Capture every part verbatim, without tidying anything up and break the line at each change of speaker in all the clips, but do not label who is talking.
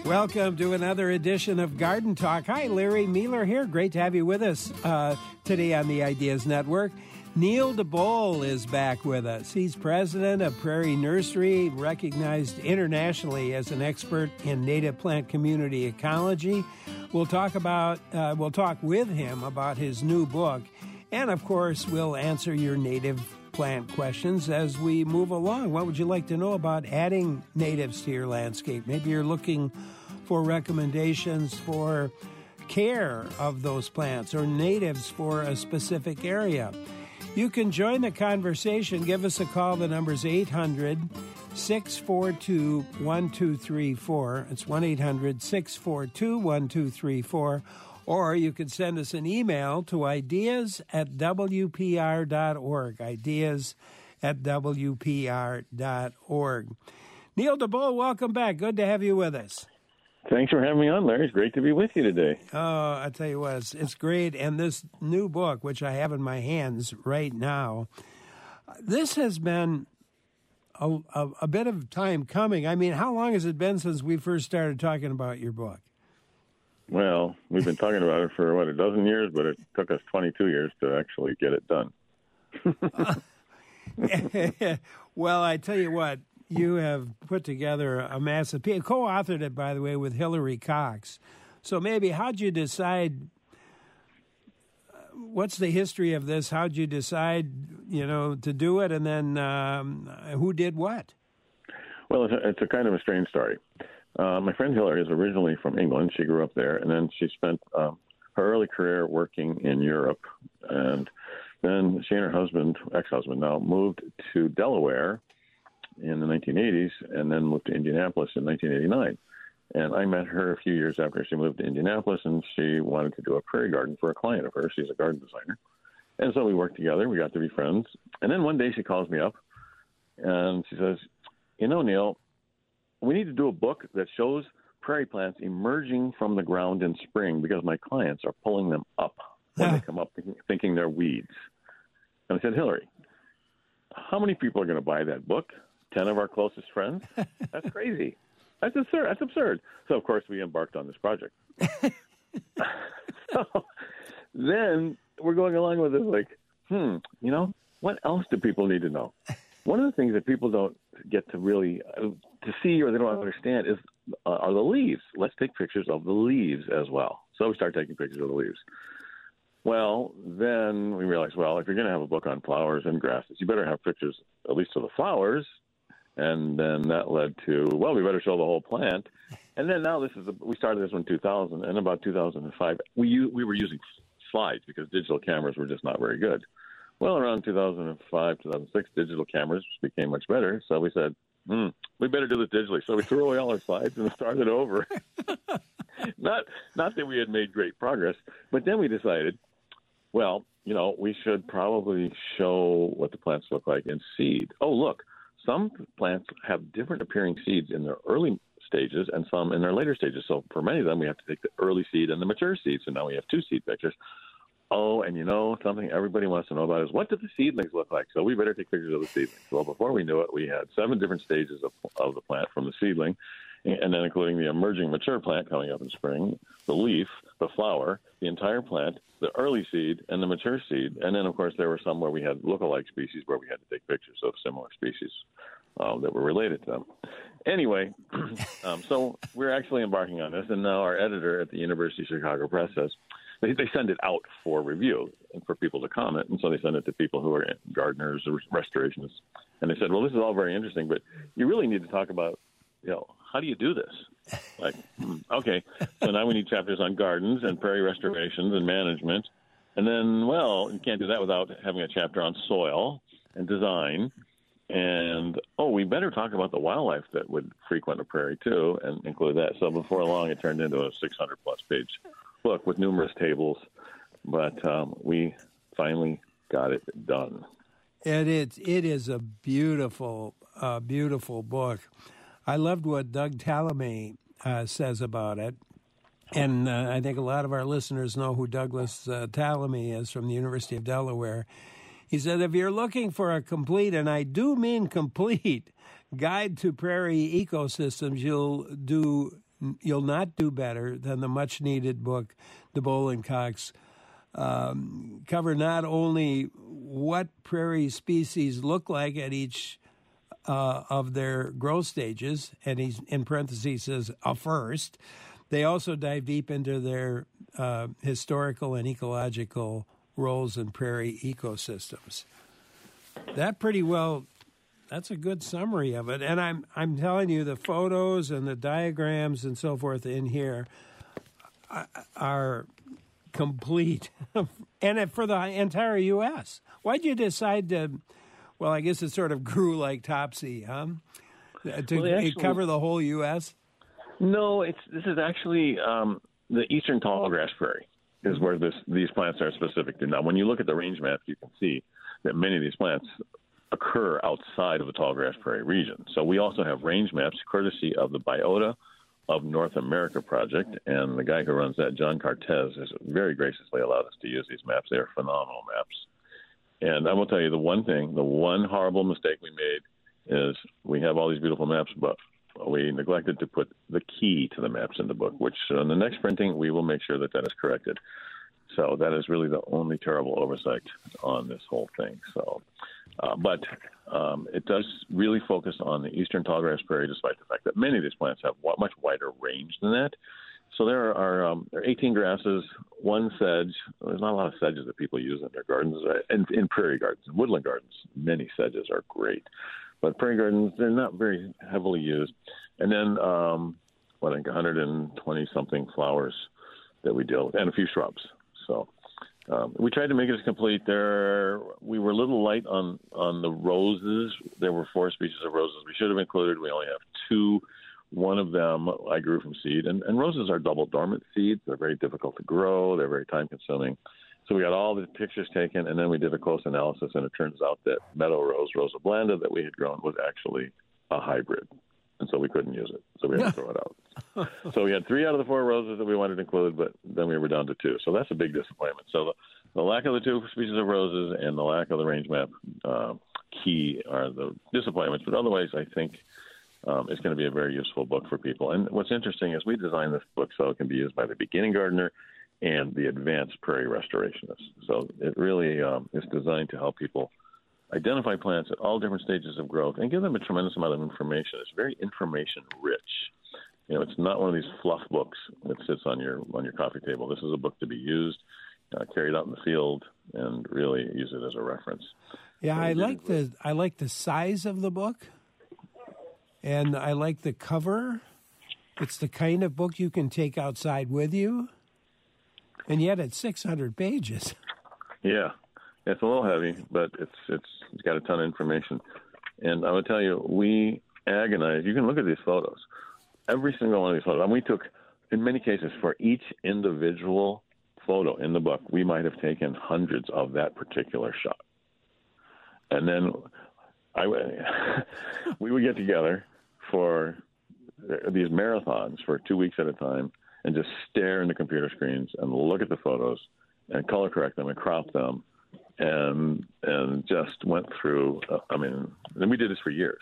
Welcome to another edition of Garden Talk. Hi, Larry Mueller here. Great to have you with us uh, today on the Ideas Network. Neil DeBole is back with us. He's president of Prairie Nursery, recognized internationally as an expert in native plant community ecology. We'll talk about, uh, we'll talk with him about his new book, and of course, we'll answer your native plant questions as we move along. What would you like to know about adding natives to your landscape? Maybe you're looking for recommendations for care of those plants or natives for a specific area. You can join the conversation. Give us a call. The number's eight hundred, six four two, one two three four. It's one eight hundred, six four two, one two three four. Or you can send us an email to ideas at w p r dot org, ideas at w p r dot org. Neil DeBole, welcome back. Good to have you with us.
Thanks for having me on, Larry. It's great to be with you today.
Oh, I tell you what, it's, it's great. And this new book, which I have in my hands right now, this has been a, a, a bit of time coming. I mean, how long has it been since we first started talking about your book?
Well, we've been talking about it for, what, a dozen years, but it took us twenty-two years to actually get it done.
uh, well, I tell you what, you have put together a massive, co-authored it, by the way, with Hillary Cox. So maybe how'd you decide, what's the history of this? How'd you decide, you know, to do it, and then um, who did what?
Well, it's a, it's a kind of a strange story. Uh, my friend Hillary is originally from England. She grew up there, and then she spent um, her early career working in Europe. And then she and her husband, ex-husband now, moved to Delaware in the nineteen eighties, and then moved to Indianapolis in nineteen eighty-nine. And I met her a few years after she moved to Indianapolis, and she wanted to do a prairie garden for a client of hers. She's a garden designer. And so we worked together. We got to be friends. And then one day she calls me up, and she says, you know, Neil, we need to do a book that shows prairie plants emerging from the ground in spring because my clients are pulling them up when they come up thinking, thinking they're weeds. And I said, Hillary, how many people are going to buy that book? Ten of our closest friends? That's crazy. That's absurd. That's absurd. So, of course, we embarked on this project. So then we're going along with it like, hmm, you know, what else do people need to know? One of the things that people don't get to really uh, to see or they don't understand is uh, are the leaves. Let's take pictures of the leaves as well. So we start taking pictures of the leaves. Well, then we realized, well, if you're going to have a book on flowers and grasses, you better have pictures at least of the flowers. And then that led to, well, we better show the whole plant. And then now this is, a, we started this one in two thousand, and about two thousand five, we we were using slides because digital cameras were just not very good. Well, around two thousand five, two thousand six, digital cameras became much better. So we said, hmm, we better do this digitally. So we threw away all our slides and started over. not, not that we had made great progress, but then we decided, well, you know, we should probably show what the plants look like in seed. Oh, look, some plants have different appearing seeds in their early stages and some in their later stages. So for many of them, we have to take the early seed and the mature seed. So now we have two seed pictures. Oh, and you know, something everybody wants to know about is what do the seedlings look like? So we better take pictures of the seedlings. Well, before we knew it, we had seven different stages of, of the plant from the seedling, and then including the emerging mature plant coming up in spring, the leaf, the flower, the entire plant, the early seed, and the mature seed. And then, of course, there were some where we had lookalike species where we had to take pictures of similar species uh, that were related to them. Anyway, um, so we're actually embarking on this, and now our editor at the University of Chicago Press says, They, they send it out for review and for people to comment, and so they send it to people who are gardeners or restorationists. And they said, well, this is all very interesting, but you really need to talk about, you know, how do you do this? Like, okay, so now we need chapters on gardens and prairie restorations and management. And then, well, you can't do that without having a chapter on soil and design. And, oh, we better talk about the wildlife that would frequent a prairie, too, and include that. So before long, it turned into a six hundred plus page book with numerous tables, but um, we finally got it done.
And it, it is a beautiful, uh, beautiful book. I loved what Doug Tallamy uh, says about it. And uh, I think a lot of our listeners know who Douglas uh, Tallamy is from the University of Delaware. He said, if you're looking for a complete, and I do mean complete, guide to prairie ecosystems, you'll do you'll not do better than the much-needed book, DeBoll and Cox um, cover not only what prairie species look like at each uh, of their growth stages, and he's in parentheses says a first, they also dive deep into their uh, historical and ecological roles in prairie ecosystems. That pretty well, that's a good summary of it. And I'm I'm telling you, the photos and the diagrams and so forth in here are complete, and for the entire U S Why'd you decide to? Well, I guess it sort of grew like Topsy, huh? To
well, actually,
cover the whole U S.
No, it's this is actually um, the eastern tallgrass prairie is where this these plants are specific to. Now, when you look at the range map, you can see that many of these plants occur outside of the tallgrass prairie region. So we also have range maps courtesy of the Biota of North America project, and the guy who runs that, John Cartez, has very graciously allowed us to use these maps. They are phenomenal maps. And I will tell you the one thing, the one horrible mistake we made is we have all these beautiful maps, but we neglected to put the key to the maps in the book, which in the next printing, we will make sure that that is corrected. So that is really the only terrible oversight on this whole thing. So, uh, but um, it does really focus on the eastern tallgrass prairie, despite the fact that many of these plants have much wider range than that. So there are, um, there are eighteen grasses, one sedge. There's not a lot of sedges that people use in their gardens, and in prairie gardens, in woodland gardens, many sedges are great. But prairie gardens, they're not very heavily used. And then, um, what, I think one hundred twenty-something flowers that we deal with, and a few shrubs. So um, we tried to make it as complete. There, we were a little light on, on the roses. There were four species of roses we should have included. We only have two. One of them I grew from seed. And, and roses are double dormant seeds. They're very difficult to grow. They're very time-consuming. So we got all the pictures taken, and then we did a close analysis, and it turns out that meadow rose, Rosa blanda, that we had grown was actually a hybrid. And so we couldn't use it. So we had to throw it out. So we had three out of the four roses that we wanted to include, but then we were down to two. So that's a big disappointment. So the, the lack of the two species of roses and the lack of the range map uh, key are the disappointments. But otherwise, I think um, it's going to be a very useful book for people. And what's interesting is we designed this book so it can be used by the beginning gardener and the advanced prairie restorationist. So it really um, is designed to help people identify plants at all different stages of growth and give them a tremendous amount of information. It's very information rich. You know, it's not one of these fluff books that sits on your on your coffee table. This is a book to be used, uh, carried out in the field, and really use it as a reference.
Yeah,
so
I like the I like the size of the book, and I like the cover. It's the kind of book you can take outside with you, and yet it's six hundred pages.
Yeah. It's a little heavy, but it's it's it's got a ton of information. And I will tell you, we agonize. You can look at these photos. Every single one of these photos. And we took, in many cases, for each individual photo in the book, we might have taken hundreds of that particular shot. And then I, we would get together for these marathons for two weeks at a time and just stare into computer screens and look at the photos and color correct them and crop them. And and just went through, uh, I mean, and we did this for years,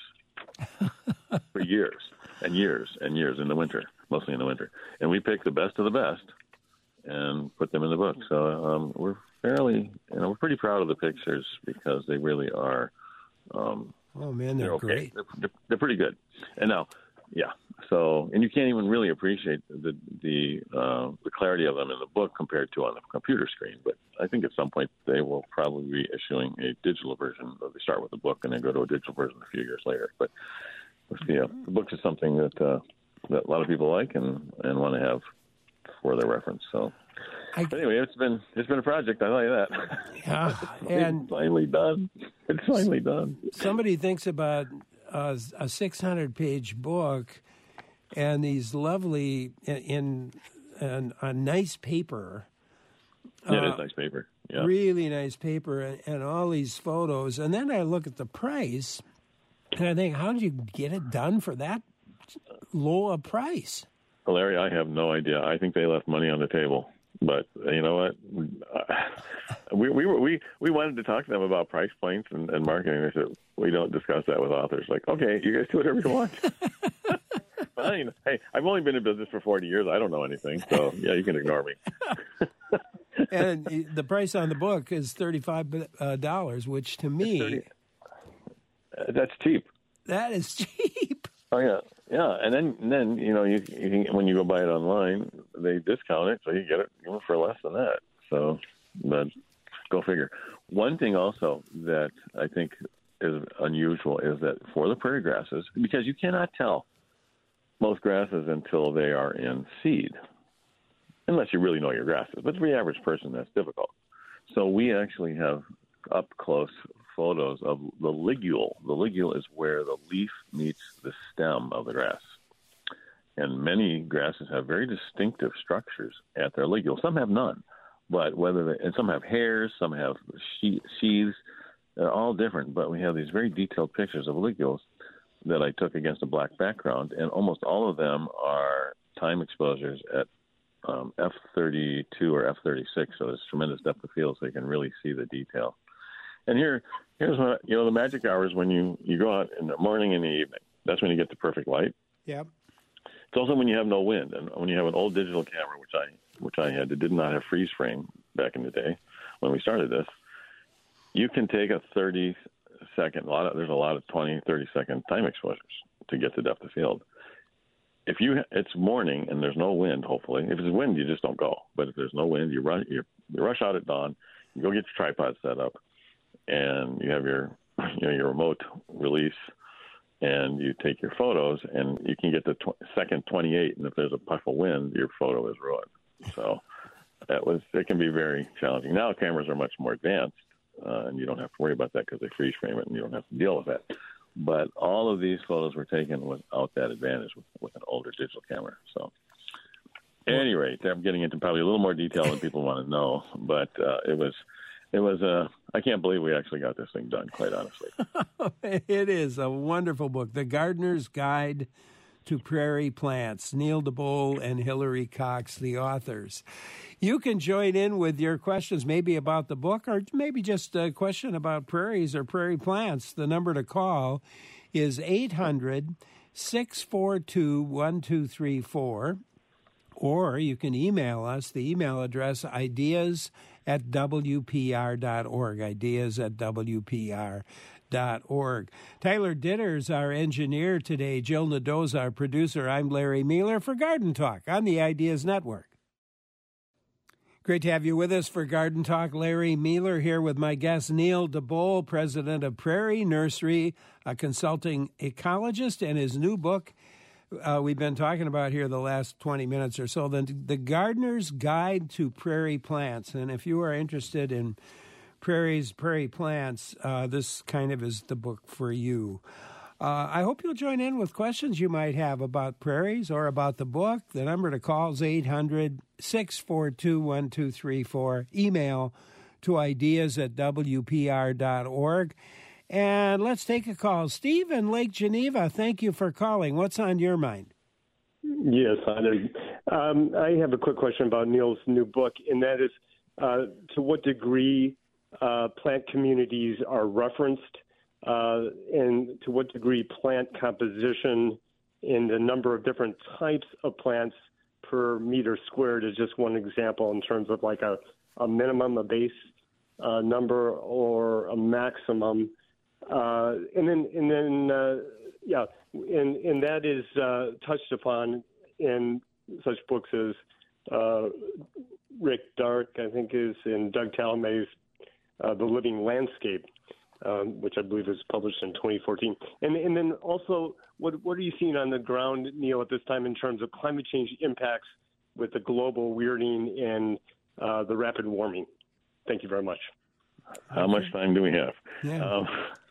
for years and years and years in the winter, mostly in the winter. And we picked the best of the best and put them in the book. So um, we're fairly, you know, we're pretty proud of the pictures because they really are. Um,
oh, man, they're,
they're okay.
great.
They're, they're, they're pretty good. And now, yeah. So, and you can't even really appreciate the the uh, the clarity of them in the book compared to on the computer screen. But I think at some point they will probably be issuing a digital version. Or they start with the book and then go to a digital version a few years later. But yeah, the book is something that uh, that a lot of people like and, and want to have for their reference. So,
I,
but anyway, it's been it's been a project. I tell you that.
Yeah, and
it's finally done. It's finally done.
Somebody thinks about a, a six hundred page book. And these lovely, in, in a nice paper.
Yeah, it
uh,
is nice paper. Yeah.
Really nice paper, and, and all these photos. And then I look at the price, and I think, how did you get it done for that low a price?
Well, Larry, I have no idea. I think they left money on the table. But you know what? We we were, we we wanted to talk to them about price points and, and marketing. They said we don't discuss that with authors. Like, okay, you guys do whatever you want. fine. Hey, I've only been in business for forty years. I don't know anything. So, yeah, you can ignore me.
And the price on the book is thirty-five dollars, which to me...
thirty Uh, that's cheap.
That is cheap.
Oh, yeah. Yeah, and then, and then you know, you, you can, when you go buy it online, they discount it, so you get it for less than that. So, but go figure. One thing also that I think is unusual is that for the prairie grasses, because you cannot tell most grasses until they are in seed, unless you really know your grasses. But for the average person, that's difficult. So we actually have up-close photos of the ligule. The ligule is where the leaf meets the stem of the grass. And many grasses have very distinctive structures at their ligule. Some have none, but whether they, and some have hairs, some have she, sheaths. They're all different, but we have these very detailed pictures of ligules that I took against a black background, and almost all of them are time exposures at um, F thirty-two or F thirty-six, so there's tremendous depth of field, so you can really see the detail. And here, here's what, you know, the magic hour is when you, you go out in the morning and the evening. That's when you get the perfect light.
Yep.
It's also when you have no wind, and when you have an old digital camera, which I which I had, that did not have freeze frame back in the day when we started this. You can take a thirty second, a lot of, there's a lot of twenty, thirty second time exposures to get the depth of field. If you, it's morning and there's no wind, hopefully. If it's wind, you just don't go. But if there's no wind, you rush, you, you rush out at dawn, you go get your tripod set up, and you have your, you know, your remote release, and you take your photos, and you can get to tw- second twenty-eight, and if there's a puff of wind, your photo is ruined. So that was, it can be very challenging. Now cameras are much more advanced, uh, and you don't have to worry about that because they freeze frame it, and you don't have to deal with that. But all of these photos were taken without that advantage with, with an older digital camera. So at any rate, I'm getting into probably a little more detail than people want to know, but uh, it was, it was, uh, I can't believe we actually got this thing done, quite honestly.
It is a wonderful book, The Gardener's Guide to Prairie Plants. Neil DeBole and Hillary Cox, the authors. You can join in with your questions, maybe about the book, or maybe just a question about prairies or prairie plants. The number to call is eight hundred, six four two, one two three four, or you can email us. The email address, ideas at w p r dot org, ideas at w p r dot org. Tyler Ditter's our engineer today. Jill Nadeau's our producer. I'm Larry Mueller for Garden Talk on the Ideas Network. Great to have you with us for Garden Talk. Larry Mueller here with my guest, Neil DeBole, president of Prairie Nursery, a consulting ecologist, and his new book uh, we've been talking about here the last twenty minutes or so, the, the Gardener's Guide to Prairie Plants. And if you are interested in prairies, prairie plants, uh, this kind of is the book for you. Uh, I hope you'll join in with questions you might have about prairies or about the book. The number to call is eight hundred, six four two, one two three four. Email to ideas at w p r dot org. And let's take a call. Steve in Lake Geneva, thank you for calling. What's on your mind?
Yes, I know. Um, I have a quick question about Neil's new book, and that is uh, to what degree uh, plant communities are referenced, uh, and to what degree plant composition in the number of different types of plants per meter squared is just one example in terms of like a, a minimum, a base uh, number, or a maximum. Uh, and then, and then, uh, yeah, and, and that is uh, touched upon in such books as uh, Rick Dark, I think, is in Doug Tallmay's uh, The Living Landscape, um, which I believe was published in twenty fourteen. And, and then also, what, what are you seeing on the ground, Neil, at this time in terms of climate change impacts with the global weirding and uh, the rapid warming? Thank you very much.
How much time do we have?
Yeah.
Um,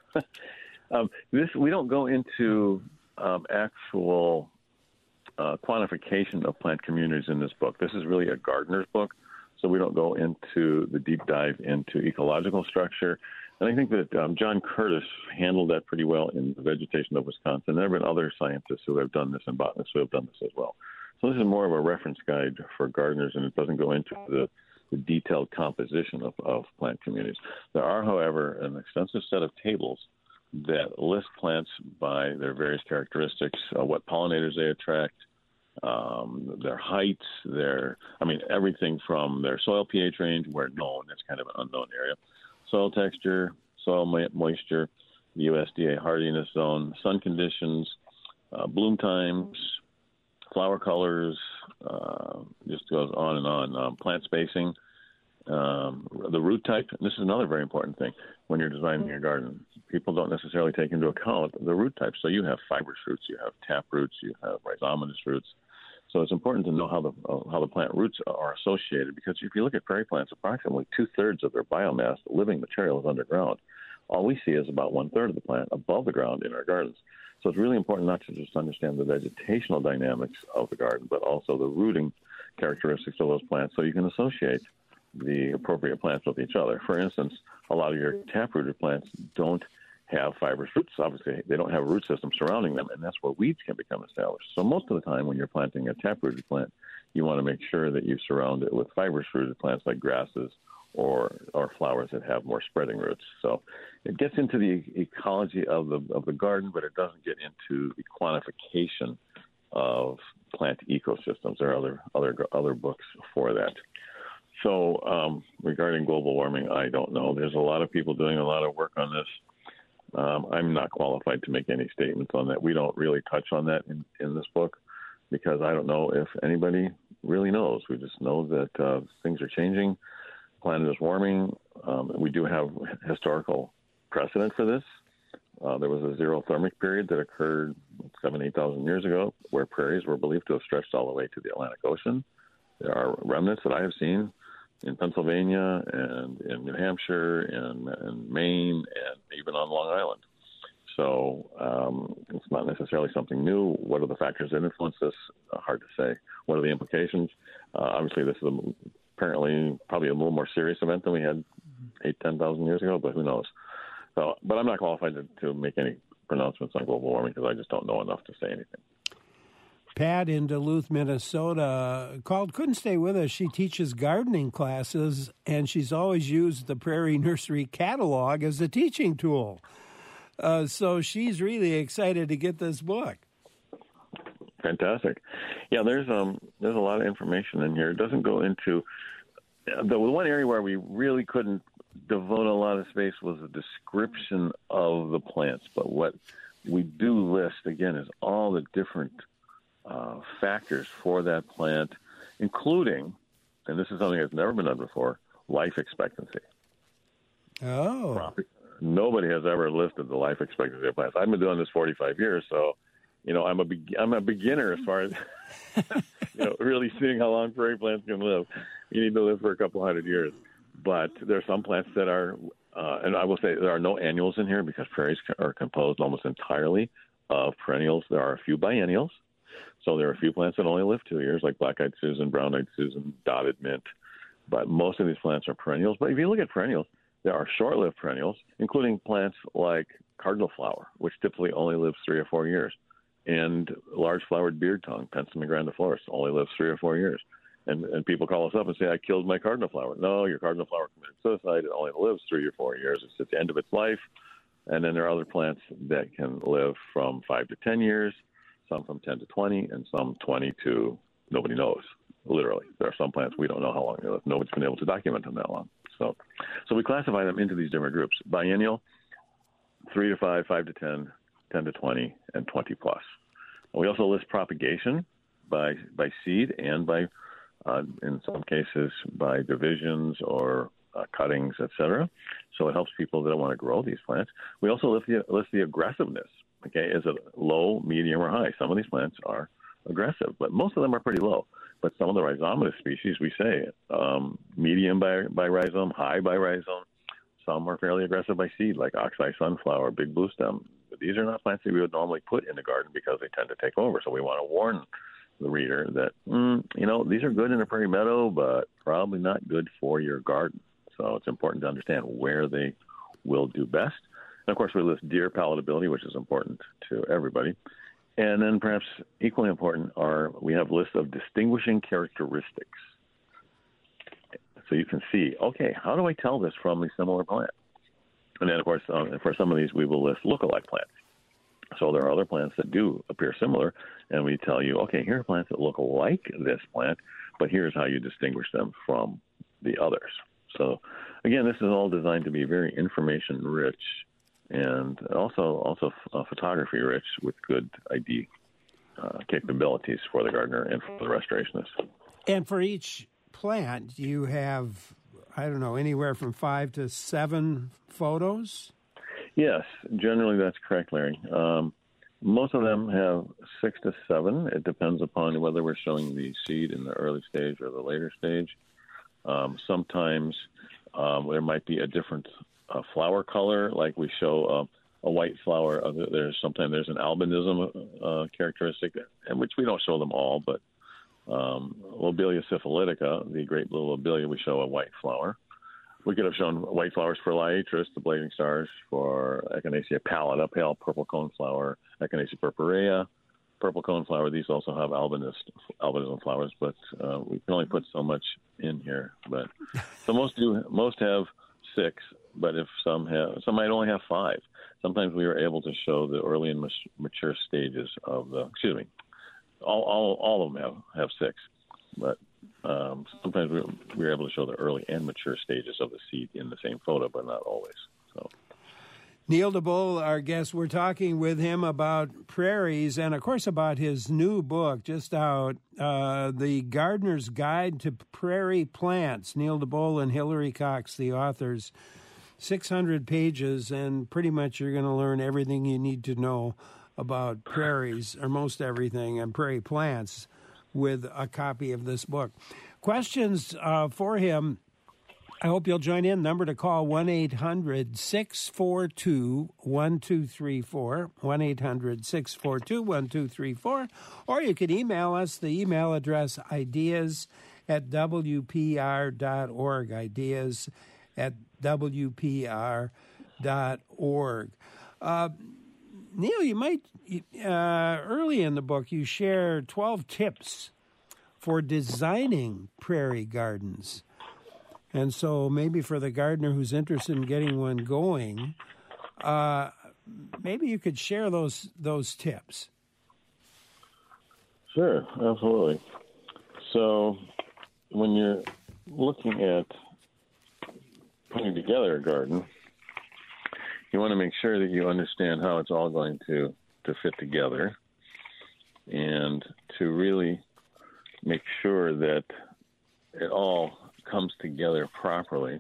um, this we don't go into um, actual uh, quantification of plant communities in this book. This is really a gardener's book, so we don't go into the deep dive into ecological structure. And I think that um, John Curtis handled that pretty well in The Vegetation of Wisconsin. There have been other scientists who have done this and botanists who have done this as well. So this is more of a reference guide for gardeners, and it doesn't go into the the detailed composition of, of plant communities. There are, however, an extensive set of tables that list plants by their various characteristics, uh, what pollinators they attract, um, their heights, their, I mean, everything from their soil pH range, where known, that's kind of an unknown area, soil texture, soil moisture, the U S D A hardiness zone, sun conditions, uh, bloom times, flower colors, uh, just goes on and on, um, plant spacing, um, the root type. This is another very important thing when you're designing your garden. People don't necessarily take into account the root type. So you have fibrous roots, you have tap roots, you have rhizomatous roots. So it's important to know how the uh, how the plant roots are associated, because if you look at prairie plants, approximately two-thirds of their biomass, living material, is underground. All we see is about one-third of the plant above the ground in our gardens. So it's really important not to just understand the vegetational dynamics of the garden, but also the rooting characteristics of those plants, so you can associate the appropriate plants with each other. For instance, a lot of your tap-rooted plants don't have fibrous roots. Obviously, they don't have a root system surrounding them, and that's where weeds can become established. So most of the time when you're planting a tap-rooted plant, you want to make sure that you surround it with fibrous-rooted plants like grasses or or flowers that have more spreading roots. So it gets into the ecology of the of the garden, but it doesn't get into the quantification of plant ecosystems. There are other other other books for that. So um, regarding global warming, I don't know. There's a lot of people doing a lot of work on this. Um, I'm not qualified to make any statements on that. We don't really touch on that in, in this book, because I don't know if anybody really knows. We just know that uh, things are changing. The planet is warming. Um, we do have historical precedent for this. Uh, there was a xerothermic period that occurred seven, eight thousand years ago, where prairies were believed to have stretched all the way to the Atlantic Ocean. There are remnants that I have seen in Pennsylvania and in New Hampshire and, and Maine and even on Long Island. So um, it's not necessarily something new. What are the factors that influence this? Uh, hard to say. What are the implications? Uh, obviously, this is a, apparently probably a little more serious event than we had eight, ten thousand years ago, but who knows? So, but I'm not qualified to, to make any pronouncements on global warming, because I just don't know enough to say anything.
Pat in Duluth, Minnesota, called, couldn't stay with us. She teaches gardening classes, and she's always used the Prairie Nursery catalog as a teaching tool. Uh, so she's really excited to get this book.
Fantastic. Yeah, there's um there's a lot of information in here. It doesn't go into the one area where we really couldn't devote a lot of space was the description of the plants. But what we do list, again, is all the different Uh, factors for that plant, including, and this is something that's never been done before, life expectancy.
Oh.
Nobody has ever listed the life expectancy of plants. I've been doing this forty-five years, so, you know, I'm a be- I'm a beginner as far as, you know, really seeing how long prairie plants can live. You need to live for a couple hundred years. But there are some plants that are, uh, and I will say there are no annuals in here, because prairies are composed almost entirely of perennials. There are a few biennials. So there are a few plants that only live two years, like black-eyed Susan, brown-eyed Susan, dotted mint. But most of these plants are perennials. But if you look at perennials, there are short-lived perennials, including plants like cardinal flower, which typically only lives three or four years, and large-flowered beard tongue, Penstemon grandiflorus, only lives three or four years. And, and people call us up and say, I killed my cardinal flower. No, your cardinal flower committed suicide. It only lives three or four years. It's at the end of its life. And then there are other plants that can live from five to ten years, some from ten to twenty, and some twenty to nobody knows, literally. There are some plants we don't know how long they live. Nobody's been able to document them that long. So so we classify them into these different groups. Biennial, three to five, five to ten, ten to twenty, and twenty plus. We also list propagation by by seed and by, uh, in some cases, by divisions or uh, cuttings, et cetera. So it helps people that want to grow these plants. We also list the, list the aggressiveness. Okay, is it low, medium, or high? Some of these plants are aggressive, but most of them are pretty low. But some of the rhizomatous species, we say um, medium by, by rhizome, high by rhizome. Some are fairly aggressive by seed, like oxeye sunflower, big blue stem. But these are not plants that we would normally put in the garden, because they tend to take over. So we want to warn the reader that, mm, you know, these are good in a prairie meadow, but probably not good for your garden. So it's important to understand where they will do best. And, of course, we list deer palatability, which is important to everybody. And then perhaps equally important are we have lists of distinguishing characteristics. So you can see, okay, how do I tell this from a similar plant? And then, of course, uh, for some of these, we will list lookalike plants. So there are other plants that do appear similar, and we tell you, okay, here are plants that look like this plant, but here's how you distinguish them from the others. So, again, this is all designed to be very information-rich and also also uh, photography-rich with good I D uh, capabilities for the gardener and for the restorationist.
And for each plant, you have, I don't know, anywhere from five to seven photos?
Yes, generally that's correct, Larry. Um, most of them have six to seven. It depends upon whether we're showing the seed in the early stage or the later stage. Um, sometimes um, there might be a different uh, flower color, like we show uh, a white flower. Uh, there's sometimes there's an albinism uh, characteristic, and which we don't show them all, but um, Lobelia syphilitica, the great little lobelia, we show a white flower. We could have shown white flowers for Liatris, the blazing stars, for Echinacea pallida, pale purple coneflower, Echinacea purpurea, purple coneflower. These also have albinism, albinism flowers, but uh, we can only put so much in here. But so most do, most have six, but if some have, some might only have five. Sometimes we are able to show the early and mature stages of the. Excuse me, all all all of them have have six, but. Um, sometimes we're, we're able to show the early and mature stages of the seed in the same photo, but not always. So,
Neil DeBoll, our guest, we're talking with him about prairies and, of course, about his new book just out, uh, The Gardener's Guide to Prairie Plants. Neil DeBoll and Hillary Cox, the authors, six hundred pages, and pretty much you're going to learn everything you need to know about prairies, or most everything, and prairie plants, with a copy of this book. Questions uh, for him, I hope you'll join in. Number to call, one eight hundred six four two one two three four, one eight hundred six four two one two three four, or you can email us, the email address ideas at w p r dot org, ideas at w p r dot org. Uh, Neil, you might, uh, early in the book, you share twelve tips for designing prairie gardens. And so maybe for the gardener who's interested in getting one going, uh, maybe you could share those those tips.
Sure, absolutely. So when you're looking at putting together a garden, you want to make sure that you understand how it's all going to, to fit together, and to really make sure that it all comes together properly.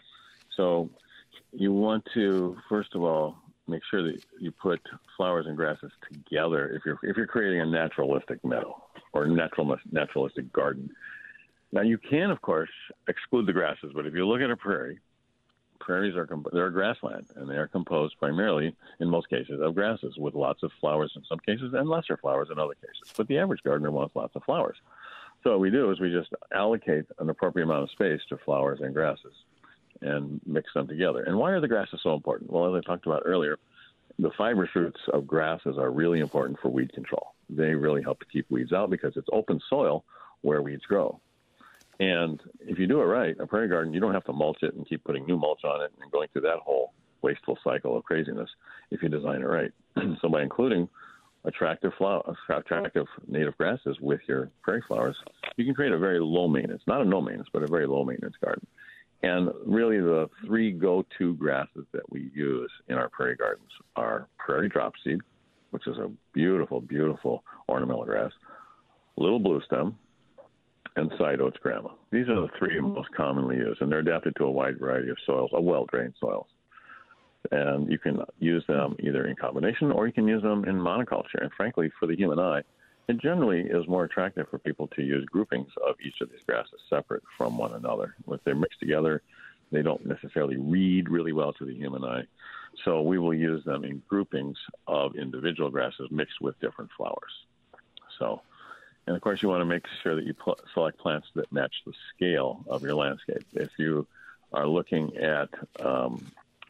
So you want to, first of all, make sure that you put flowers and grasses together if you're if you're creating a naturalistic meadow or natural naturalistic garden. Now, you can, of course, exclude the grasses, but if you look at a prairie, prairies are they're a grassland, and they are composed primarily, in most cases, of grasses with lots of flowers in some cases and lesser flowers in other cases. But the average gardener wants lots of flowers. So what we do is we just allocate an appropriate amount of space to flowers and grasses and mix them together. And why are the grasses so important? Well, as I talked about earlier, the fibrous roots of grasses are really important for weed control. They really help to keep weeds out because it's open soil where weeds grow. And if you do it right, a prairie garden, you don't have to mulch it and keep putting new mulch on it and going through that whole wasteful cycle of craziness if you design it right. So by including attractive flower, attractive native grasses with your prairie flowers, you can create a very low maintenance, not a no maintenance, but a very low maintenance garden. And really the three go-to grasses that we use in our prairie gardens are prairie dropseed, which is a beautiful, beautiful ornamental grass, little bluestem, and side oats grama. These are the three most commonly used, and they're adapted to a wide variety of soils, of well-drained soils. And you can use them either in combination or you can use them in monoculture. And frankly, for the human eye, it generally is more attractive for people to use groupings of each of these grasses separate from one another. If they're mixed together, they don't necessarily read really well to the human eye. So we will use them in groupings of individual grasses mixed with different flowers. So, and of course, you want to make sure that you pl- select plants that match the scale of your landscape. If you are looking at um,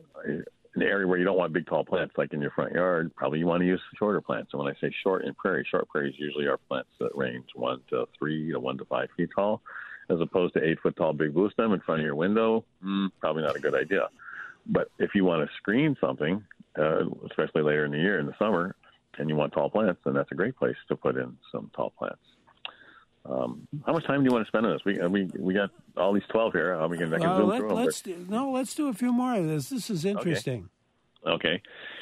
an area where you don't want big, tall plants, like in your front yard, probably you want to use shorter plants. And when I say short in prairie, short prairies usually are plants that range one to three to one to five feet tall, as opposed to eight foot tall big bluestem in front of your window. Mm, probably not a good idea. But if you want to screen something, uh, especially later in the year in the summer, and you want tall plants, then that's a great place to put in some tall plants. Um, how much time do you want to spend on this? We we we got all these twelve here. Uh, we can I can
uh,
zoom
let,
through them.
Let's do, no, let's do a few more of this. This is interesting.
Okay. okay.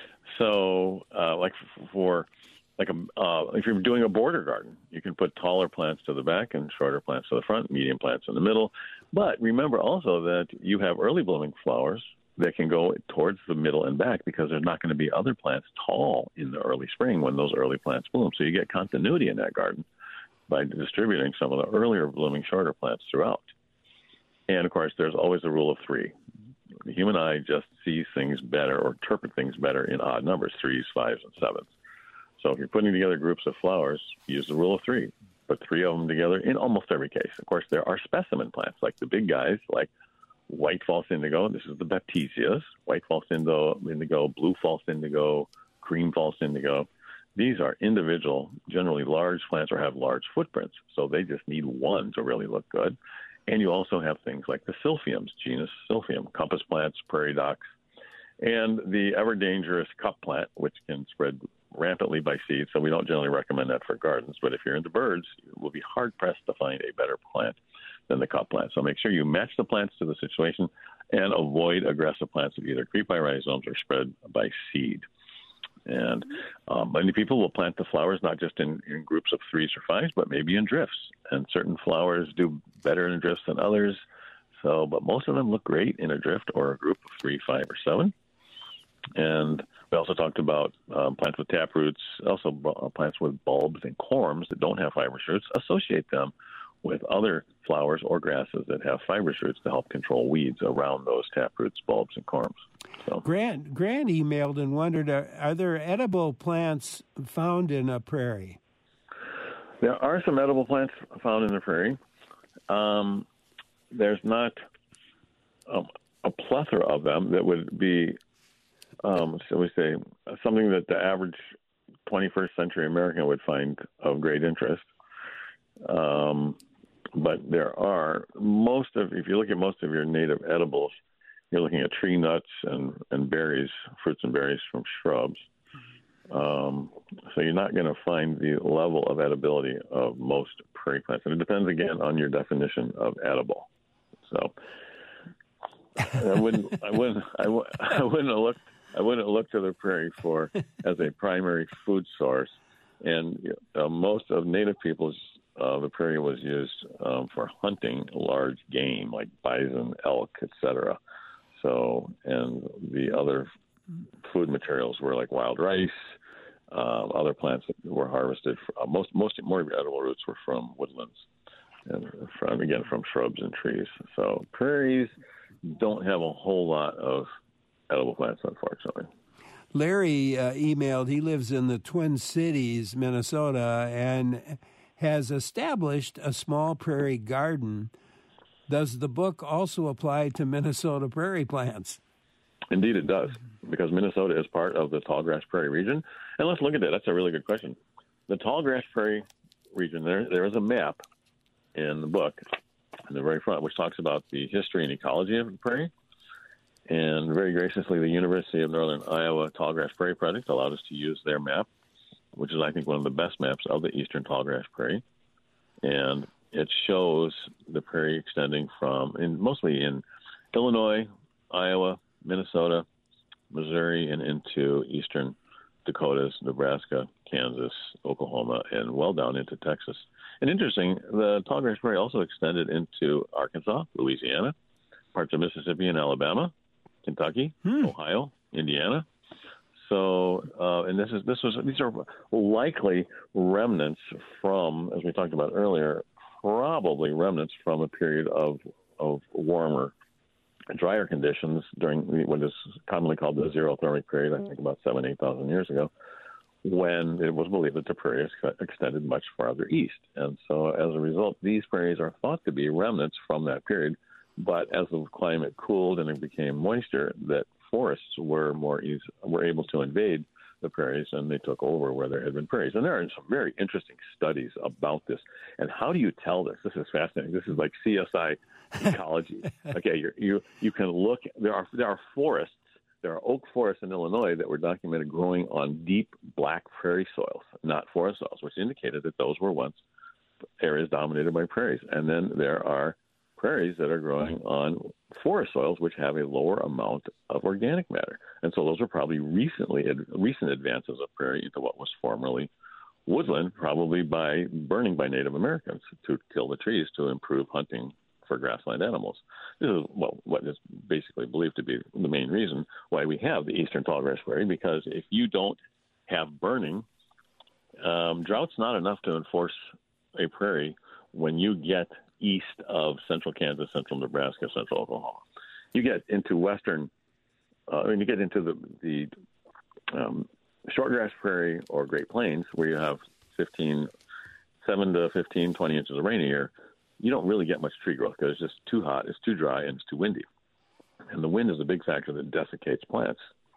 So, uh, like for like a uh, if you're doing a border garden, you can put taller plants to the back and shorter plants to the front, medium plants in the middle. But remember also that you have early blooming flowers that can go towards the middle and back because there's not going to be other plants tall in the early spring when those early plants bloom. So you get continuity in that garden by distributing some of the earlier blooming shorter plants throughout. And, of course, there's always a rule of three. The human eye just sees things better or interprets things better in odd numbers, threes, fives, and sevens. So if you're putting together groups of flowers, use the rule of three. Put three of them together in almost every case. Of course, there are specimen plants, like the big guys, like white false indigo. This is the Baptisias. White false indigo, indigo, blue false indigo, cream false indigo. These are individual, generally large plants or have large footprints, so they just need one to really look good. And you also have things like the silphiums, genus Silphium, compass plants, prairie docks, and the ever dangerous cup plant, which can spread rampantly by seed, so we don't generally recommend that for gardens. But if you're into birds, you will be hard-pressed to find a better plant than the cup plant. So make sure you match the plants to the situation and avoid aggressive plants that either creep by rhizomes or spread by seed. And um, many people will plant the flowers not just in, in groups of threes or fives, but maybe in drifts. And certain flowers do better in drifts than others. So, but most of them look great in a drift or a group of three, five, or seven. And we also talked about um, plants with tap roots, also uh, plants with bulbs and corms that don't have fibrous roots. Associate them with other flowers or grasses that have fibrous roots to help control weeds around those tap roots, bulbs, and corms. So.
Grant, Grant emailed and wondered, are, are there edible plants found in a prairie?
There are some edible plants found in the prairie. Um, there's not um, a plethora of them that would be, um, shall we say, something that the average twenty-first century American would find of great interest. Um, but there are most of, if you look at most of your native edibles, you're looking at tree nuts and, and berries, fruits and berries from shrubs. Um, so you're not going to find the level of edibility of most prairie plants. And it depends, again, on your definition of edible. So I wouldn't, I wouldn't, I, w- I wouldn't look, I wouldn't look to the prairie for as a primary food source. And uh, most of native people's Uh, the prairie was used um, for hunting large game like bison, elk, et cetera. So, and the other food materials were like wild rice, uh, other plants that were harvested. For, uh, most, most more of your edible roots were from woodlands, and from again from shrubs and trees. So, prairies don't have a whole lot of edible plants, unfortunately.
Larry uh, emailed. He lives in the Twin Cities, Minnesota, and has established a small prairie garden. Does the book also apply to Minnesota prairie plants?
Indeed, it does, because Minnesota is part of the tallgrass prairie region. And let's look at that. That's a really good question. The tallgrass prairie region, there there is a map in the book in the very front, which talks about the history and ecology of the prairie. And very graciously, the University of Northern Iowa Tallgrass Prairie Project allowed us to use their map, which is, I think, one of the best maps of the eastern tallgrass prairie. And it shows the prairie extending from, in, mostly in Illinois, Iowa, Minnesota, Missouri, and into eastern Dakotas, Nebraska, Kansas, Oklahoma, and well down into Texas. And interesting, the tallgrass prairie also extended into Arkansas, Louisiana, parts of Mississippi and Alabama, Kentucky, hmm. Ohio, Indiana. So, uh, and this is this was these are likely remnants from, as we talked about earlier, probably remnants from a period of of warmer, drier conditions during what is commonly called the xerothermic period. I think about seven, eight thousand years ago, when it was believed that the prairies extended much farther east, and so as a result, these prairies are thought to be remnants from that period. But as the climate cooled and it became moister, that forests were more easy, were able to invade the prairies, and they took over where there had been prairies. And there are some very interesting studies about this. And how do you tell this? This is fascinating. This is like C S I ecology. Okay, you're, you you can look. There are there are forests. There are oak forests in Illinois that were documented growing on deep black prairie soils, not forest soils, which indicated that those were once areas dominated by prairies. And then there are prairies that are growing on forest soils, which have a lower amount of organic matter. And so those are probably recently recent advances of prairie into what was formerly woodland, probably by burning by Native Americans to kill the trees to improve hunting for grassland animals. This is well, what is basically believed to be the main reason why we have the eastern tallgrass prairie, because if you don't have burning, um, drought's not enough to enforce a prairie when you get east of central Kansas, central Nebraska, central Oklahoma. You get into western, uh, when you get into the, the um, shortgrass prairie or Great Plains, where you have fifteen, seven to fifteen, twenty inches of rain a year, you don't really get much tree growth because it's just too hot, it's too dry, and it's too windy. And the wind is a big factor that desiccates plants.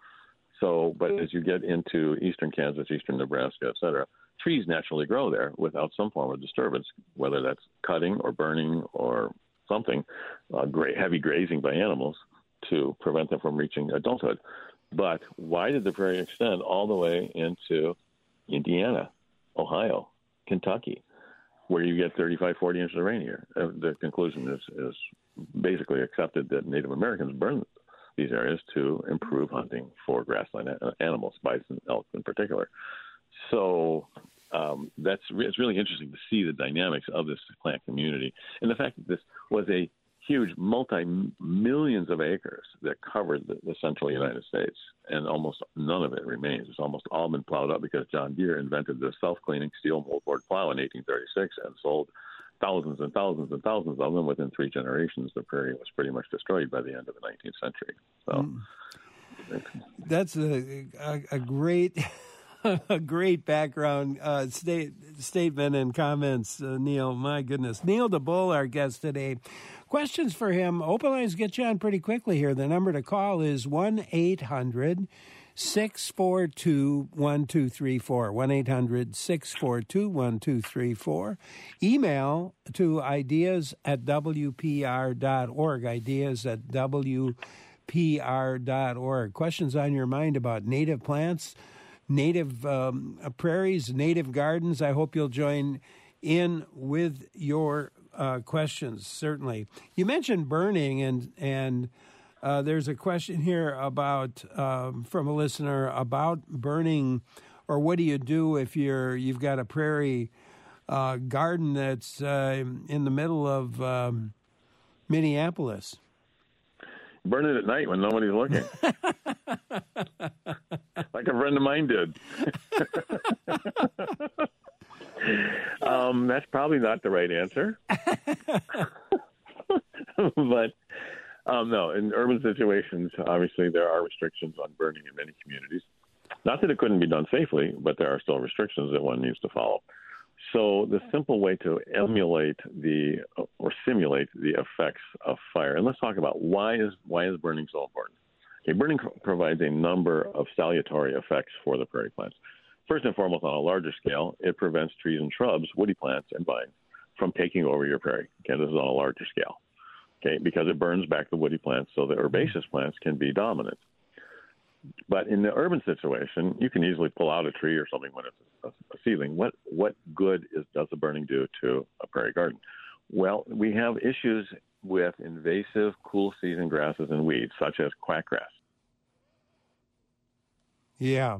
So, but as you get into eastern Kansas, eastern Nebraska, et cetera, trees naturally grow there without some form of disturbance, whether that's cutting or burning or something, uh, gra- heavy grazing by animals to prevent them from reaching adulthood. But why did the prairie extend all the way into Indiana, Ohio, Kentucky, where you get thirty-five, forty inches of rain a year? Uh, the conclusion is, is basically accepted that Native Americans burned these areas to improve hunting for grassland animals, bison, elk in particular. So um, that's it's really interesting to see the dynamics of this plant community, and the fact that this was a huge multi-millions of acres that covered the, the central United States, and almost none of it remains. It's almost all been plowed up because John Deere invented the self-cleaning steel moldboard plow in eighteen thirty-six and sold thousands and thousands and thousands of them. Within three generations, the prairie was pretty much destroyed by the end of the nineteenth century. So
mm. That's a, a, a great... A great background uh, state, statement and comments, uh, Neil. My goodness. Neil DeBull, our guest today. Questions for him. Open lines get you on pretty quickly here. The number to call is one eight hundred six four two one two three four. one eight hundred six four two one two three four. Email to ideas at w p r dot org. Ideas at w p r dot org. Questions on your mind about native plants, native um, prairies, native gardens. I hope you'll join in with your uh, questions, certainly. You mentioned burning, and and uh, there's a question here about um, from a listener about burning, or what do you do if you're you've got a prairie uh, garden that's uh, in the middle of um, Minneapolis?
Burn it at night when nobody's looking. Like a friend of mine did. um, that's probably not the right answer. But um, no, in urban situations, obviously there are restrictions on burning in many communities. Not that it couldn't be done safely, but there are still restrictions that one needs to follow. So the simple way to emulate the or simulate the effects of fire, and let's talk about why is why is burning so important. Okay, burning provides a number of salutary effects for the prairie plants. First and foremost, on a larger scale, it prevents trees and shrubs, woody plants and vines, from taking over your prairie. Okay, this is on a larger scale. Okay, because it burns back the woody plants so the herbaceous plants can be dominant. But in the urban situation, you can easily pull out a tree or something when it's a, a seedling. What what good is does the burning do to a prairie garden? Well, we have issues with invasive cool season grasses and weeds, such as quackgrass.
Yeah.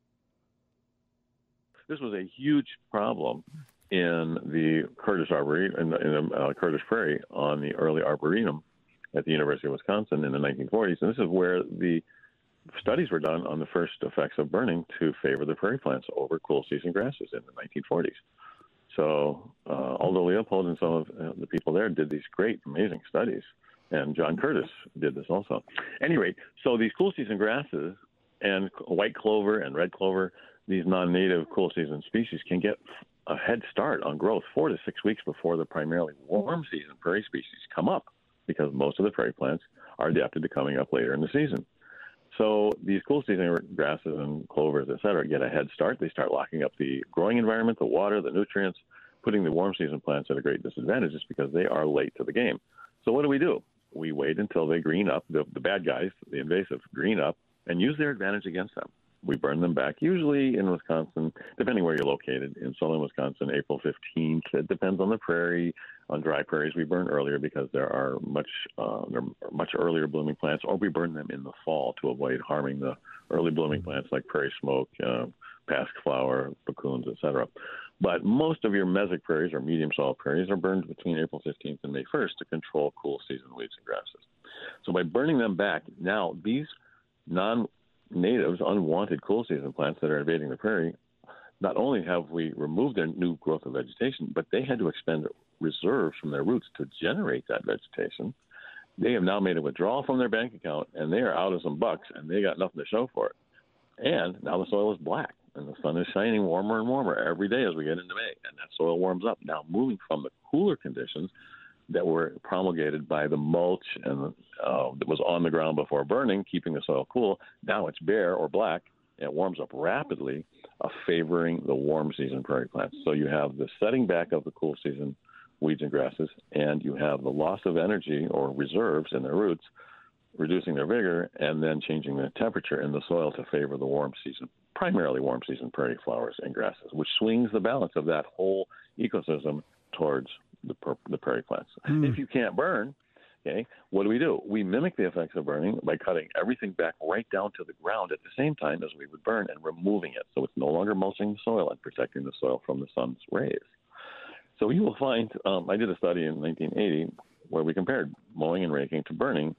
This was a huge problem in the Curtis Arboretum, in the, in the uh, Curtis Prairie on the early Arboretum at the University of Wisconsin in the nineteen forties. And this is where the studies were done on the first effects of burning to favor the prairie plants over cool season grasses in the nineteen forties. So uh, Aldo Leopold and some of uh, the people there did these great, amazing studies. And John Curtis did this also. Anyway, so these cool season grasses and white clover and red clover, these non-native cool season species can get a head start on growth four to six weeks before the primarily warm season prairie species come up, because most of the prairie plants are adapted to coming up later in the season. So these cool season grasses and clovers, et cetera, get a head start. They start locking up the growing environment, the water, the nutrients, putting the warm season plants at a great disadvantage just because they are late to the game. So what do we do? We wait until they green up, the, the bad guys, the invasives, green up, and use their advantage against them. We burn them back, usually in Wisconsin, depending where you're located. In southern Wisconsin, April fifteenth. It depends on the prairie. On dry prairies, we burn earlier because there are much uh, there are much earlier blooming plants, or we burn them in the fall to avoid harming the early blooming plants like prairie smoke, uh, pasque flower, cocoons, et cetera. But most of your mesic prairies or medium soil prairies are burned between April fifteenth and May first to control cool season weeds and grasses. So by burning them back, now these non-natives, unwanted cool season plants that are invading the prairie, not only have we removed their new growth of vegetation, but they had to expend reserves from their roots to generate that vegetation. They have now made a withdrawal from their bank account, and they are out of some bucks, and they got nothing to show for it. And now the soil is black, and the sun is shining warmer and warmer every day as we get into May, and that soil warms up. Now, moving from the cooler conditions that were promulgated by the mulch and uh, that was on the ground before burning, keeping the soil cool, now it's bare or black, and it warms up rapidly, uh, favoring the warm season prairie plants. So you have the setting back of the cool season weeds and grasses, and you have the loss of energy or reserves in their roots, reducing their vigor, and then changing the temperature in the soil to favor the warm season, primarily warm season prairie flowers and grasses, which swings the balance of that whole ecosystem towards the, per- the prairie plants. Mm. If you can't burn, okay, what do we do? We mimic the effects of burning by cutting everything back right down to the ground at the same time as we would burn and removing it. So it's no longer mulching the soil and protecting the soil from the sun's rays. So you will find, um, I did a study in nineteen eighty where we compared mowing and raking to burning,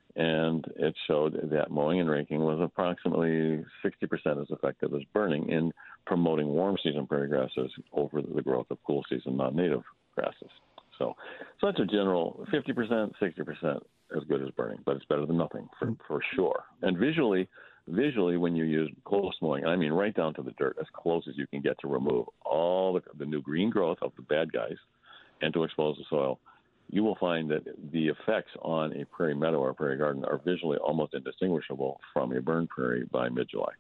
and it showed that mowing and raking was approximately sixty percent as effective as burning in promoting warm season prairie grasses over the growth of cool season non-native grasses. So, so that's a general fifty percent, sixty percent as good as burning, but it's better than nothing for, for sure. And visually, visually, when you use close mowing, I mean right down to the dirt, as close as you can get to remove all the, the new green growth of the bad guys and to expose the soil, you will find that the effects on a prairie meadow or prairie garden are visually almost indistinguishable from a burned prairie by mid-July.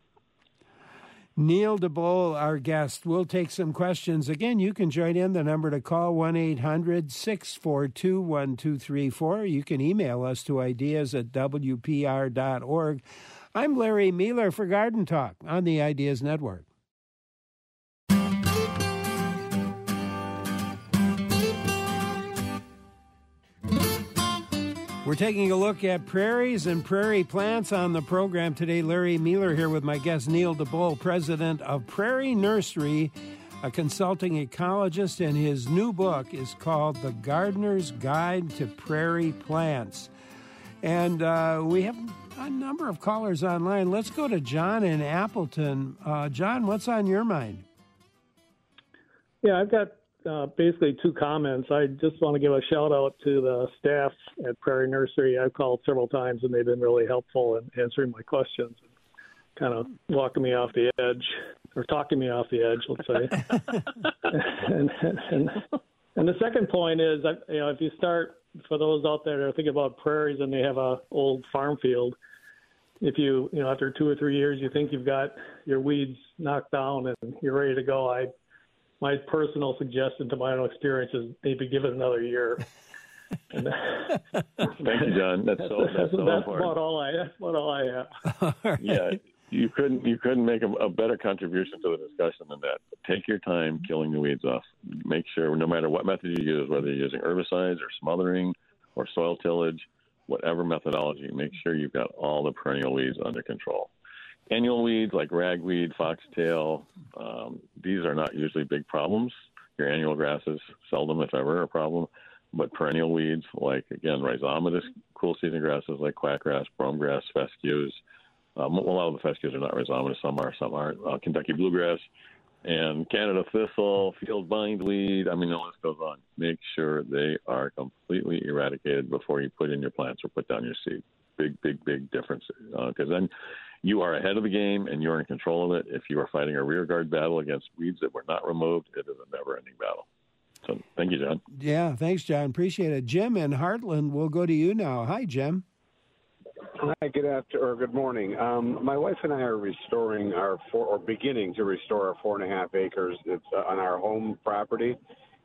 Neil DeBoel, our guest. We'll take some questions. Again, you can join in. The number to call, one eight hundred six four two one two three four. You can email us to ideas at w p r dot org. I'm Larry Mealer for Garden Talk on the Ideas Network. We're taking a look at prairies and prairie plants on the program today. Larry Mealer here with my guest Neil DeBoel, president of Prairie Nursery, a consulting ecologist, and his new book is called The Gardener's Guide to Prairie Plants. And uh, we have a number of callers online. Let's go to John in Appleton. Uh, John, what's on your mind?
Yeah, I've got uh, basically two comments. I just want to give a shout out to the staff at Prairie Nursery. I've called several times, and they've been really helpful in answering my questions, and kind of walking me off the edge, or talking me off the edge, let's say. and, and, and the second point is, you know, if you start, for those out there that are thinking about prairies and they have a old farm field, if you, you know, after two or three years, you think you've got your weeds knocked down and you're ready to go, I, my personal suggestion to my own experience is maybe give it another year.
And, thank you, John. That's so, that's,
that's,
so
that's
important.
about all I, that's about all I have.
All right.
Yeah, you couldn't, you couldn't make a, a better contribution to the discussion than that. Take your time killing the weeds off. Make sure, no matter what method you use, whether you're using herbicides or smothering or soil tillage, whatever methodology, make sure you've got all the perennial weeds under control. Annual weeds like ragweed, foxtail, um, these are not usually big problems. Your annual grasses, seldom, if ever, a problem. But perennial weeds like, again, rhizomatous cool season grasses like quackgrass, bromegrass, fescues. Um, a lot of the fescues are not rhizomatous. Some are, some aren't. Uh, Kentucky bluegrass and Canada thistle, field bindweed. I mean, the list goes on. Make sure they are completely eradicated before you put in your plants or put down your seed. Big, big, big difference. Because uh, then you are ahead of the game and you're in control of it. If you are fighting a rearguard battle against weeds that were not removed, it is a never-ending battle. So thank you, John.
Yeah, thanks, John. Appreciate it. Jim in Heartland, we'll go to you now. Hi, Jim.
Hi, good after or good morning. Um, my wife and I are restoring our four, or beginning to restore our four and a half acres that's uh, on our home property,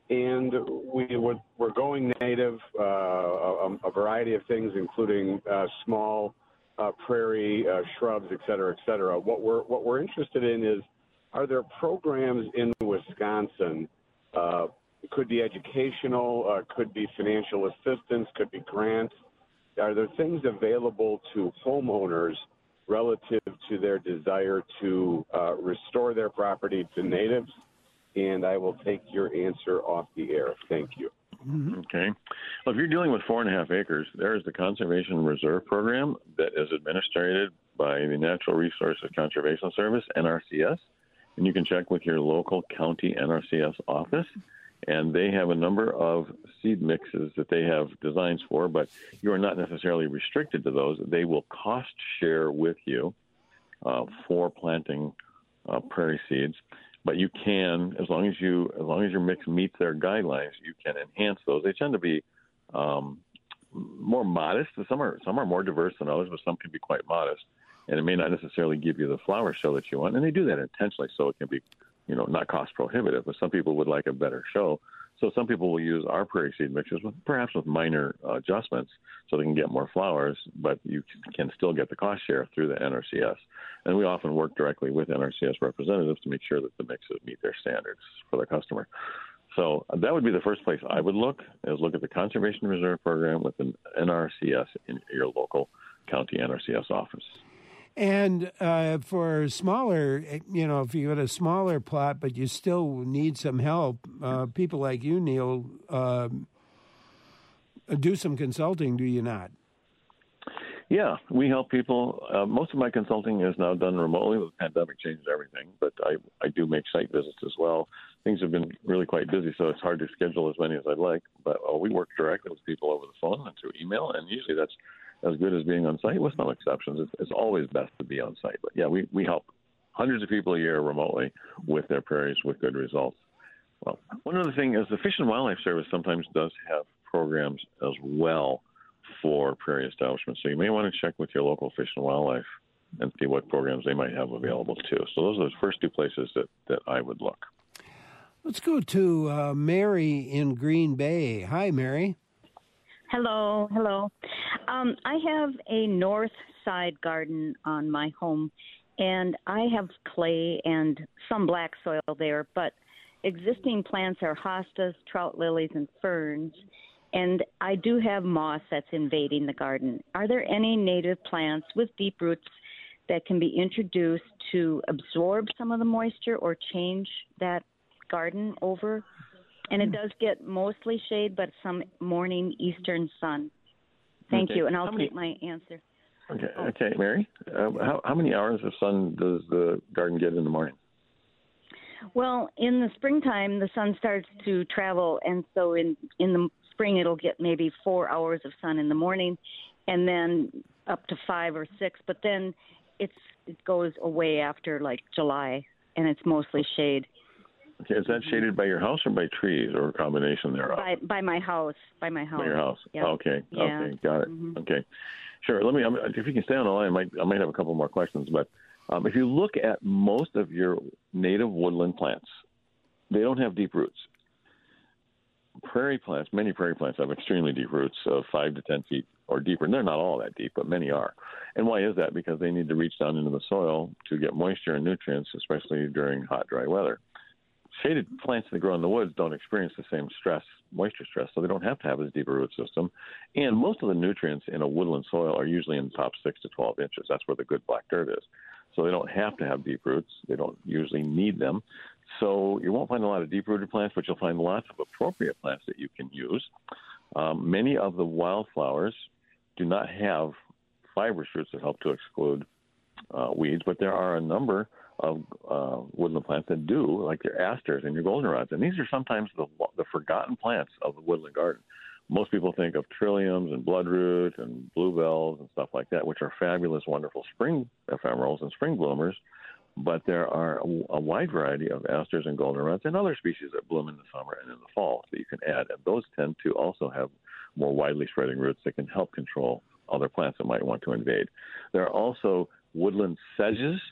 and we were, we're going native, uh, a, a variety of things, including uh, small uh, prairie uh, shrubs, et cetera, et cetera. What we're what we're interested in is, are there programs in Wisconsin? Uh, could be educational, uh, could be financial assistance, could be grants. Are there things available to homeowners relative to their desire to uh, restore their property to natives? And I will take your answer off the air. Thank you.
Okay. Well, if you're dealing with four and a half acres, there is the Conservation Reserve Program that is administered by the Natural Resources Conservation Service, N R C S. And you can check with your local county N R C S office. And they have a number of seed mixes that they have designs for, but you are not necessarily restricted to those. They will cost share with you uh, for planting uh, prairie seeds. But you can, as long as you, as long as your mix meets their guidelines, you can enhance those. They tend to be um, more modest. Some are some are more diverse than others, but some can be quite modest. And it may not necessarily give you the flower show that you want. And they do that intentionally, so it can be, you know, not cost prohibitive. But some people would like a better show. So some people will use our prairie seed mixtures, with perhaps with minor uh, adjustments, so they can get more flowers, but you can still get the cost share through the N R C S. And we often work directly with N R C S representatives to make sure that the mixes meet their standards for their customer. So that would be the first place I would look, is look at the Conservation Reserve Program with an N R C S in your local county N R C S office.
And uh, for smaller, you know, if you got a smaller plot, but you still need some help, uh, people like you, Neil, uh, do some consulting, do you not?
Yeah, we help people. Uh, most of my consulting is now done remotely. The pandemic changed everything, but I, I do make site visits as well. Things have been really quite busy, so it's hard to schedule as many as I'd like. But uh, we work directly with people over the phone and through email, and usually that's as good as being on site, with some exceptions. It's, it's always best to be on site. But, yeah, we, we help hundreds of people a year remotely with their prairies with good results. Well, one other thing is the Fish and Wildlife Service sometimes does have programs as well for prairie establishments. So you may want to check with your local Fish and Wildlife and see what programs they might have available too. So those are the first two places that, that I would look.
Let's go to uh, Mary in Green Bay. Hi, Mary.
Hello, hello. Um, I have a north side garden on my home, and I have clay and some black soil there, but existing plants are hostas, trout lilies, and ferns, and I do have moss that's invading the garden. Are there any native plants with deep roots that can be introduced to absorb some of the moisture or change that garden over? And it does get mostly shade, but some morning eastern sun. Thank
okay.
you, and I'll
many,
keep my answer.
Okay, okay, Mary. Uh, how, how many hours of sun does the garden get in the morning?
Well, in the springtime, the sun starts to travel, and so in, in the spring, it'll get maybe four hours of sun in the morning, and then up to five or six. But then it's it goes away after, like, July, and it's mostly shade.
Okay, is that shaded by your house or by trees, or a combination thereof?
By by my house. By my house.
By your house.
Yeah.
Okay.
Yeah.
Okay. Got it.
Mm-hmm.
Okay. Sure. Let me. If you can stay on the line, I might. I might have a couple more questions. But um, if you look at most of your native woodland plants, they don't have deep roots. Prairie plants, many prairie plants have extremely deep roots of five to ten feet or deeper. And they're not all that deep, but many are. And why is that? Because they need to reach down into the soil to get moisture and nutrients, especially during hot, dry weather. Shaded plants that grow in the woods don't experience the same stress, moisture stress, so they don't have to have as deep a root system. And most of the nutrients in a woodland soil are usually in the top six to twelve inches. That's where the good black dirt is. So they don't have to have deep roots. They don't usually need them. So you won't find a lot of deep-rooted plants, but you'll find lots of appropriate plants that you can use. Um, many of the wildflowers do not have fibrous roots that help to exclude uh, weeds, but there are a number of uh, woodland plants that do, like your asters and your goldenrods. And these are sometimes the, the forgotten plants of the woodland garden. Most people think of trilliums and bloodroot and bluebells and stuff like that, which are fabulous, wonderful spring ephemerals and spring bloomers. But there are a, a wide variety of asters and goldenrods and other species that bloom in the summer and in the fall that you can add. And those tend to also have more widely spreading roots that can help control other plants that might want to invade. There are also woodland sedges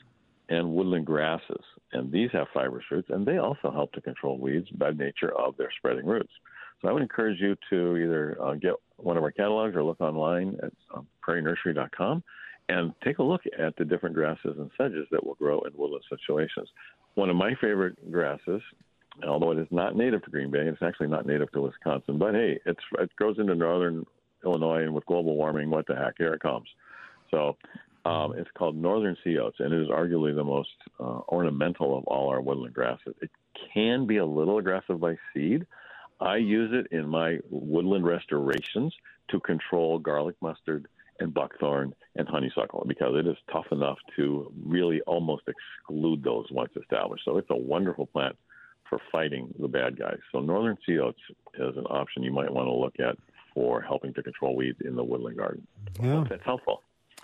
and woodland grasses. And these have fibrous roots, and they also help to control weeds by nature of their spreading roots. So I would encourage you to either uh, get one of our catalogs or look online at um, prairie nursery dot com and take a look at the different grasses and sedges that will grow in woodland situations. One of my favorite grasses, although it is not native to Green Bay, it's actually not native to Wisconsin, but hey, it's, it grows into northern Illinois, and with global warming, what the heck, here it comes. So um, it's called northern sea oats, and it is arguably the most uh, ornamental of all our woodland grasses. It can be a little aggressive by seed. I use it in my woodland restorations to control garlic mustard and buckthorn and honeysuckle, because it is tough enough to really almost exclude those once established. So it's a wonderful plant for fighting the bad guys. So northern sea oats is an option you might want to look at for helping to control weeds in the woodland garden.
Yeah.
That's helpful.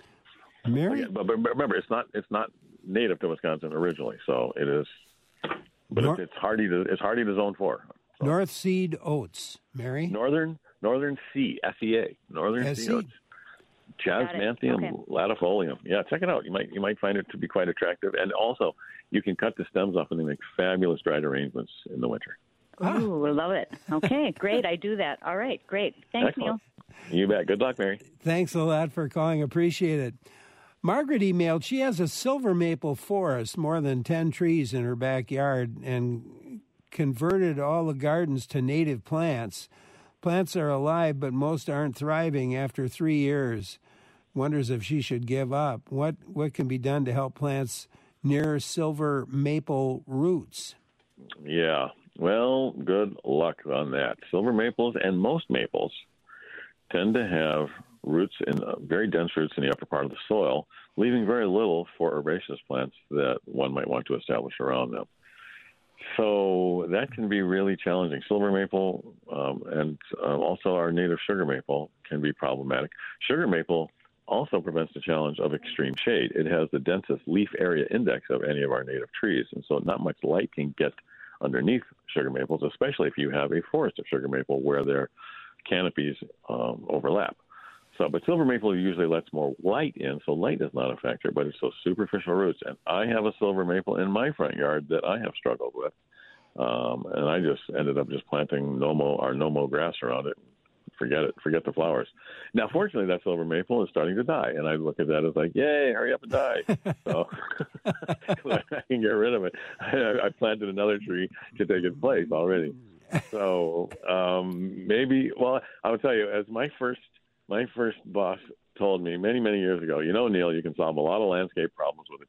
Mary?
But, but remember, it's not it's not native to Wisconsin originally, so it is. But Nor- it's, it's hardy to it's hardy to zone four. So.
North Seed Oats, Mary.
Northern Northern Sea S E A Northern
S E A.
Sea Oats. Jasmanthium
Okay.
latifolium. Yeah, check it out. You might you might find it to be quite attractive, and also you can cut the stems off and they make fabulous dried arrangements in the winter.
Ooh, love it. Okay, great. I do that. All right, great. Thanks,
Excellent.
Neil.
You bet. Good luck, Mary.
Thanks a lot for calling. Appreciate it. Margaret emailed, she has a silver maple forest, more than ten trees in her backyard, and converted all the gardens to native plants. Plants are alive, but most aren't thriving after three years. Wonders if she should give up. What what can be done to help plants near silver maple roots?
Yeah. Well, good luck on that. Silver maples and most maples tend to have roots in uh, very dense roots in the upper part of the soil, leaving very little for herbaceous plants that one might want to establish around them. So that can be really challenging. Silver maple um, and uh, also our native sugar maple can be problematic. Sugar maple also presents the challenge of extreme shade. It has the densest leaf area index of any of our native trees, and so not much light can get underneath sugar maples, especially if you have a forest of sugar maple where their canopies um, overlap. So, but silver maple usually lets more light in, so light is not a factor, but it's those superficial roots. And I have a silver maple in my front yard that I have struggled with, um, and I just ended up just planting Nomo, our Nomo grass around it. Forget it, forget the flowers. Now, fortunately, that silver maple is starting to die, and I look at that as like, yay, hurry up and die. So I can get rid of it. I, I planted another tree to take its place already. So um, maybe, well, I will tell you, as my first My first boss told me many, many years ago, you know, Neil, you can solve a lot of landscape problems with a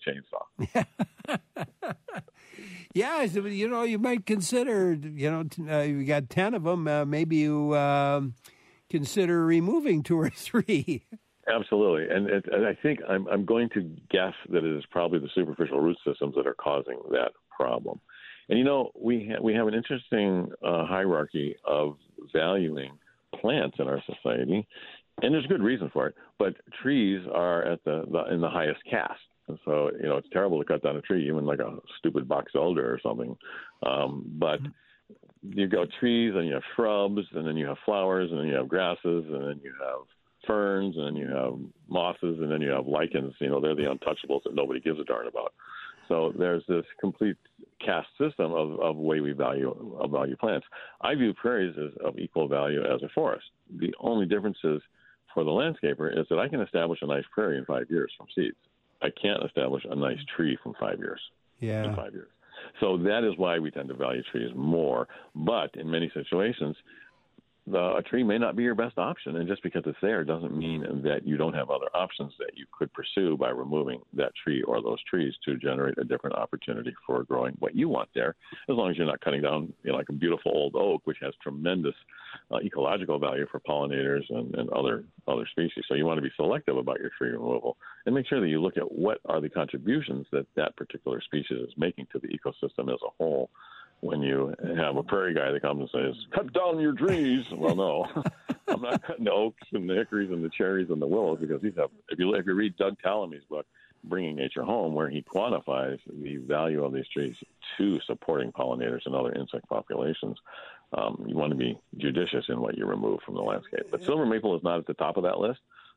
chainsaw.
Yeah, so, you know, you might consider, you know, uh, you got ten of them, uh, maybe you uh, consider removing two or three. Absolutely. And, it, and I think I'm, I'm going to guess that it is probably the superficial root systems that are causing that problem. And, you know, we, ha- we have an interesting uh, hierarchy of valuing plants in our society. And there's good reason for it, but trees are at the, the in the highest caste. And so, you know, it's terrible to cut down a tree, even like a stupid box elder or something. Um, but you go trees, and you have shrubs, and then you have flowers, and then you have grasses, and then you have ferns, and then you have mosses, and then you have lichens. You know, they're the untouchables that nobody gives a darn about. So there's this complete caste system of, of way we value uh, value plants. I view prairies as of equal value as a forest. The only difference is for the landscaper is that I can establish a nice prairie in five years from seeds. I can't establish a nice tree from five years. Yeah.
In five years. So that is why we tend to value trees more. But in many situations, the, a tree may not be your best option, and just because it's there doesn't mean that you don't have other options that you could pursue by removing that tree or those trees to generate a different opportunity for growing what you want there, as long as you're not cutting down, you know, like a beautiful old oak, which has tremendous uh, ecological value for pollinators and, and other other species. So you want to be selective about your tree removal and make sure that you look at what are the contributions that that particular species is making to the ecosystem as a whole. When you have a prairie guy that comes and says, cut down your trees. Well, no, I'm not cutting the oaks and the hickories and the cherries and the willows, because these have, if you, if you read Doug Tallamy's book, Bringing Nature Home, where he quantifies the value of these trees to supporting pollinators and other insect populations, um, you want to be judicious in what you remove from the landscape. But silver maple is not at the top of that list.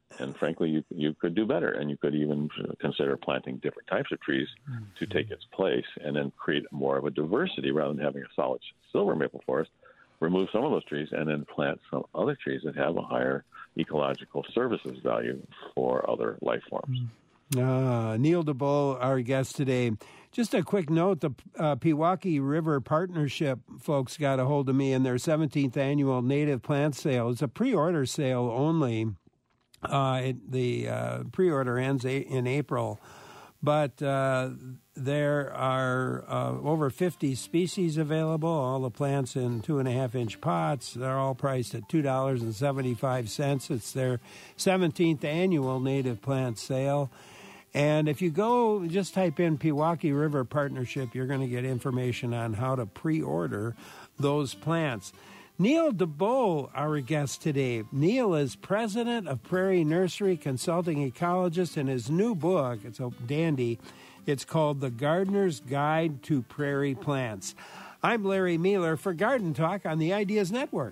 And frankly, you you could do better, and you could even consider planting different types of trees mm-hmm. to take its place, and then create more of a diversity rather than having a solid silver maple forest. Remove some of those trees, and then plant some other trees that have a higher ecological services value for other life forms.
Uh, Neil DeBoll, our guest today. Just a quick note, the uh, Pewaukee River Partnership folks got a hold of me in their seventeenth annual native plant sale. It's a pre-order sale only. Uh, it, the uh, pre-order ends a- in April, but uh, there are uh, over fifty species available, all the plants in two and a half inch pots. They're all priced at two dollars and seventy-five cents. It's their seventeenth annual native plant sale. And if you go, just type in Pewaukee River Partnership, you're going to get information on how to pre-order those plants. Neil DeBoll, our guest today. Neil is president of Prairie Nursery, consulting ecologist, and his new book, it's a dandy, it's called The Gardener's Guide to Prairie Plants. I'm Larry Mealer for Garden Talk on the Ideas Network.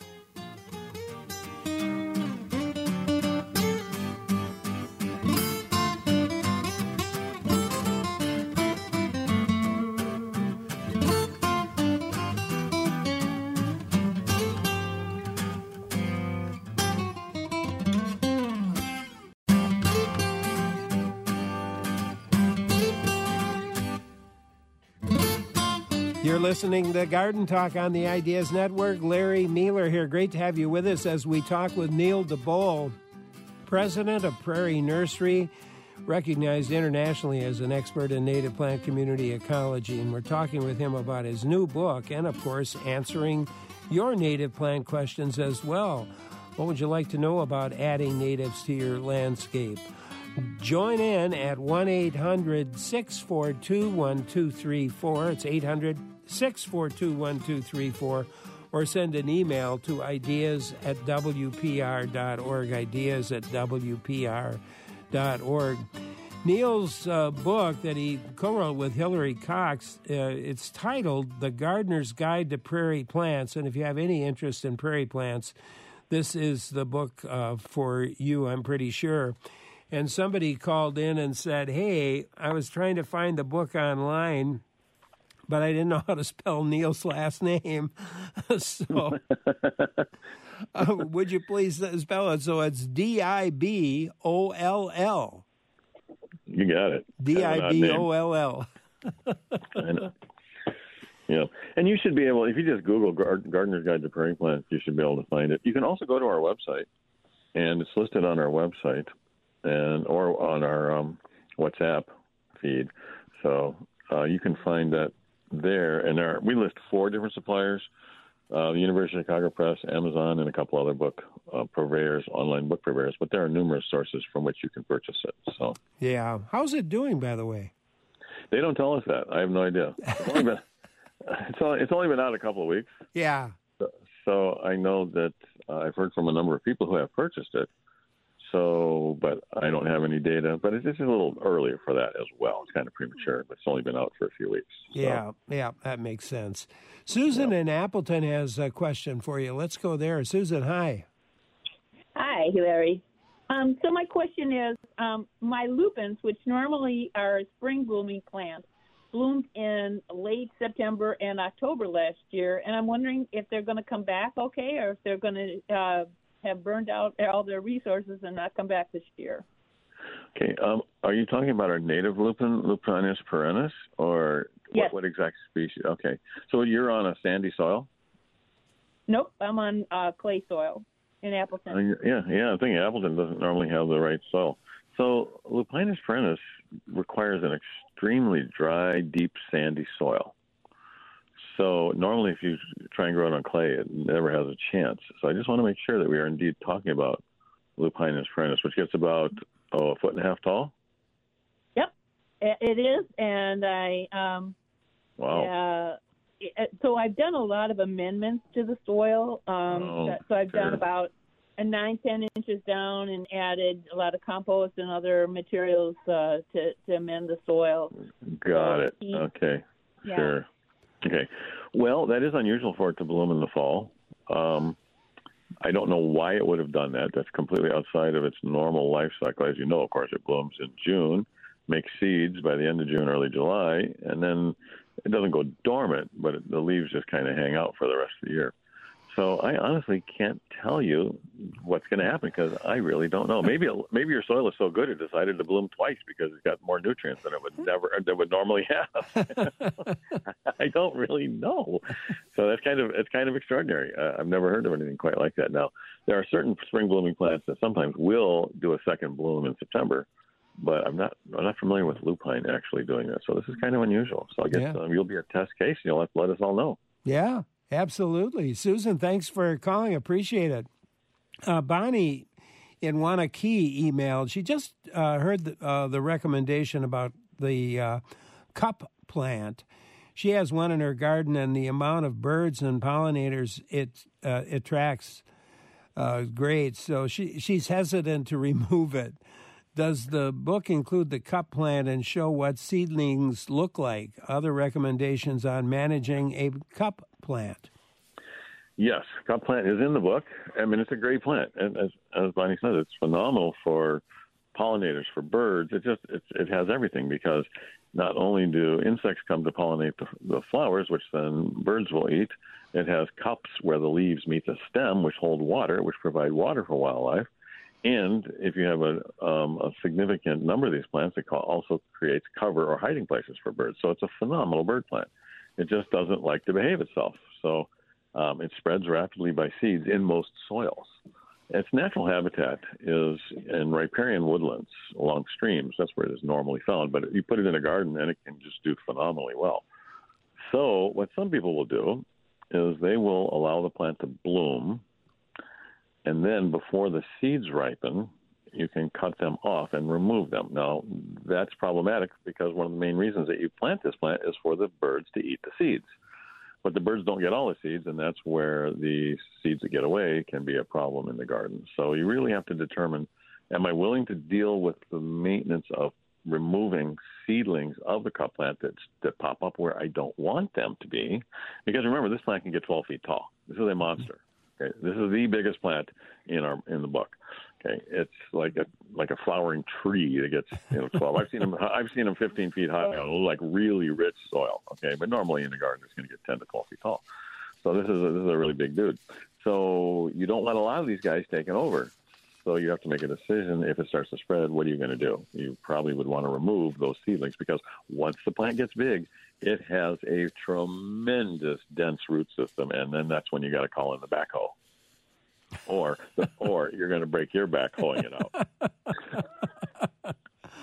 You're listening to Garden Talk on the Ideas Network. Larry Mealer here. Great to have you with us as we talk with Neil DeBoll, president of Prairie Nursery, recognized internationally as an expert in native plant community ecology. And we're talking with him about his new book and, of course, answering your native plant questions as well. What would you like to know about adding natives to your landscape? Join in at one eight hundred six four two one two three four. It's eight hundred six four two one two three four. Or send an email to ideas at w p r dot org, ideas at w p r dot org. Neil's uh, book that he co-wrote with Hillary Cox, uh, it's titled The Gardener's Guide to Prairie Plants. And if you have any interest in prairie plants, this is the book uh, for you, I'm pretty sure. And somebody called in and said, hey, I was trying to find the book online, but I didn't know how to spell Neil's last name. so uh, would you please spell it? So it's D I B O L L.
You got it.
D I B O L L.
I know. Yeah, and you should be able, if you just Google Gardener's Guide to Prairie Plants, you should be able to find it. You can also go to our website, and it's listed on our website. And or on our um, WhatsApp feed, so uh, you can find that there. And our, we list four different suppliers: uh, the University of Chicago Press, Amazon, and a couple other book uh, purveyors, online book purveyors. But there are numerous sources from which you can purchase it. So
yeah, how's it doing, by the way?
They don't tell us that. I have no idea. It's only been it's only, it's only been out a couple of weeks.
Yeah.
So, so I know that uh, I've heard from a number of people who have purchased it. So, but I don't have any data. But it's just a little earlier for that as well. It's kind of premature, but it's only been out for a few weeks. So.
Yeah, yeah, that makes sense. Susan yeah. in Appleton has a question for you. Let's go there. Susan, hi.
Hi, Larry. Um, so my question is, um, my lupins, which normally are spring blooming plants, bloomed in late September and October last year, and I'm wondering if they're going to come back okay, or if they're going to uh, have burned out all their resources and not come back this year.
Okay. Um, are you talking about our native lupin, Lupinus perennis, or
yes.
what, what exact species? Okay. So you're on a sandy soil?
Nope. I'm on uh, clay soil in Appleton.
Uh, yeah, yeah. I think Appleton doesn't normally have the right soil. So Lupinus perennis requires an extremely dry, deep, sandy soil. So normally if you try and grow it on clay, it never has a chance. So I just want to make sure that we are indeed talking about Lupinus perennis, which gets about, oh, a foot and a half tall?
Yep, it is. And I, um,
wow.
Uh, so I've done a lot of amendments to the soil. Um,
oh,
so I've
sure.
done about a nine, ten inches down and added a lot of compost and other materials uh, to, to amend the soil.
Got
so
it.
he,
okay.
Yeah.
Sure. Okay. Well, that is unusual for it to bloom in the fall. Um, I don't know why it would have done that. That's completely outside of its normal life cycle. As you know, of course, it blooms in June, makes seeds by the end of June, early July, and then it doesn't go dormant, but it, the leaves just kind of hang out for the rest of the year. So I honestly can't tell you what's going to happen because I really don't know. Maybe maybe your soil is so good it decided to bloom twice because it's got more nutrients than it would never that would normally have. I don't really know. So that's kind of it's kind of extraordinary. Uh, I've never heard of anything quite like that. Now there are certain spring blooming plants that sometimes will do a second bloom in September, but I'm not I'm not familiar with lupine actually doing that. So this is kind of unusual. So I guess yeah. um, you'll be a test case. And you'll have to let us all know.
Yeah. Absolutely. Susan, thanks for calling. Appreciate it. Uh, Bonnie in Wanakee emailed. She just uh, heard the, uh, the recommendation about the uh, cup plant. She has one in her garden, and the amount of birds and pollinators it uh, attracts uh, great. So she she's hesitant to remove it. Does the book include the cup plant and show what seedlings look like? Other recommendations on managing a cup plant?
Yes, cup plant is in the book. I mean, it's a great plant, and as, as Bonnie said, it's phenomenal for pollinators, for birds. It just it's, it has everything because not only do insects come to pollinate the, the flowers, which then birds will eat, it has cups where the leaves meet the stem, which hold water, which provide water for wildlife. And if you have a, um, a significant number of these plants, it also creates cover or hiding places for birds. So it's a phenomenal bird plant. It just doesn't like to behave itself. So um, it spreads rapidly by seeds in most soils. Its natural habitat is in riparian woodlands along streams. That's where it is normally found. But you put it in a garden, and it can just do phenomenally well. So what some people will do is they will allow the plant to bloom, and then before the seeds ripen, you can cut them off and remove them. Now, that's problematic because one of the main reasons that you plant this plant is for the birds to eat the seeds. But the birds don't get all the seeds, and that's where the seeds that get away can be a problem in the garden. So you really have to determine, am I willing to deal with the maintenance of removing seedlings of the cup plant that, that pop up where I don't want them to be? Because remember, this plant can get twelve feet tall. This is a monster. Okay, this is the biggest plant in our in the book. Okay, it's like a like a flowering tree that gets you know twelve. I've seen them. I've seen them fifteen feet high on like really rich soil. Okay, but normally in the garden it's going to get ten to twelve feet tall. So this is a, this is a really big dude. So you don't want a lot of these guys taking over. So you have to make a decision. If it starts to spread, what are you going to do? You probably would want to remove those seedlings because once the plant gets big, it has a tremendous dense root system, and then that's when you got to call in the backhoe, or or you're going to break your back hoeing it out.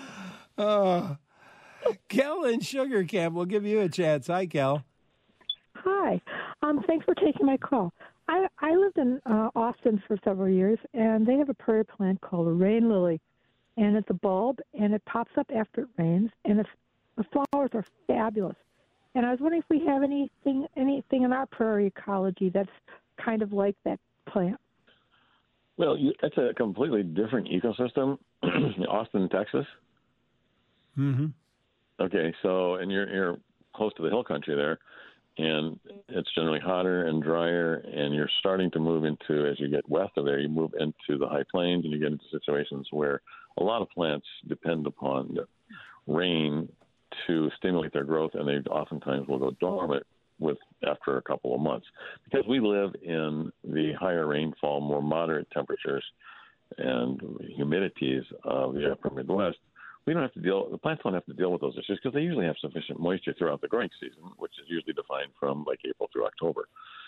uh, Kel in Sugar Camp, we'll give you a chance. Hi, Kel.
Hi. Um, thanks for taking my call. I, I lived in uh, Austin for several years, and they have a prairie plant called a rain lily, and it's a bulb, and it pops up after it rains, and it's, the flowers are fabulous. And I was wondering if we have anything anything in our prairie ecology that's kind of like that plant.
Well, you, it's a completely different ecosystem. Austin, Texas.
Mm-hmm.
Okay, so and you're you're close to the hill country there. And it's generally hotter and drier, and you're starting to move into, as you get west of there, you move into the high plains, and you get into situations where a lot of plants depend upon rain to stimulate their growth, and they oftentimes will go dormant with after a couple of months. Because we live in the higher rainfall, more moderate temperatures, and humidities of the upper Midwest, we don't have to deal, the plants don't have to deal with those issues because they usually have sufficient moisture throughout the growing season, which is usually defined from like April through October.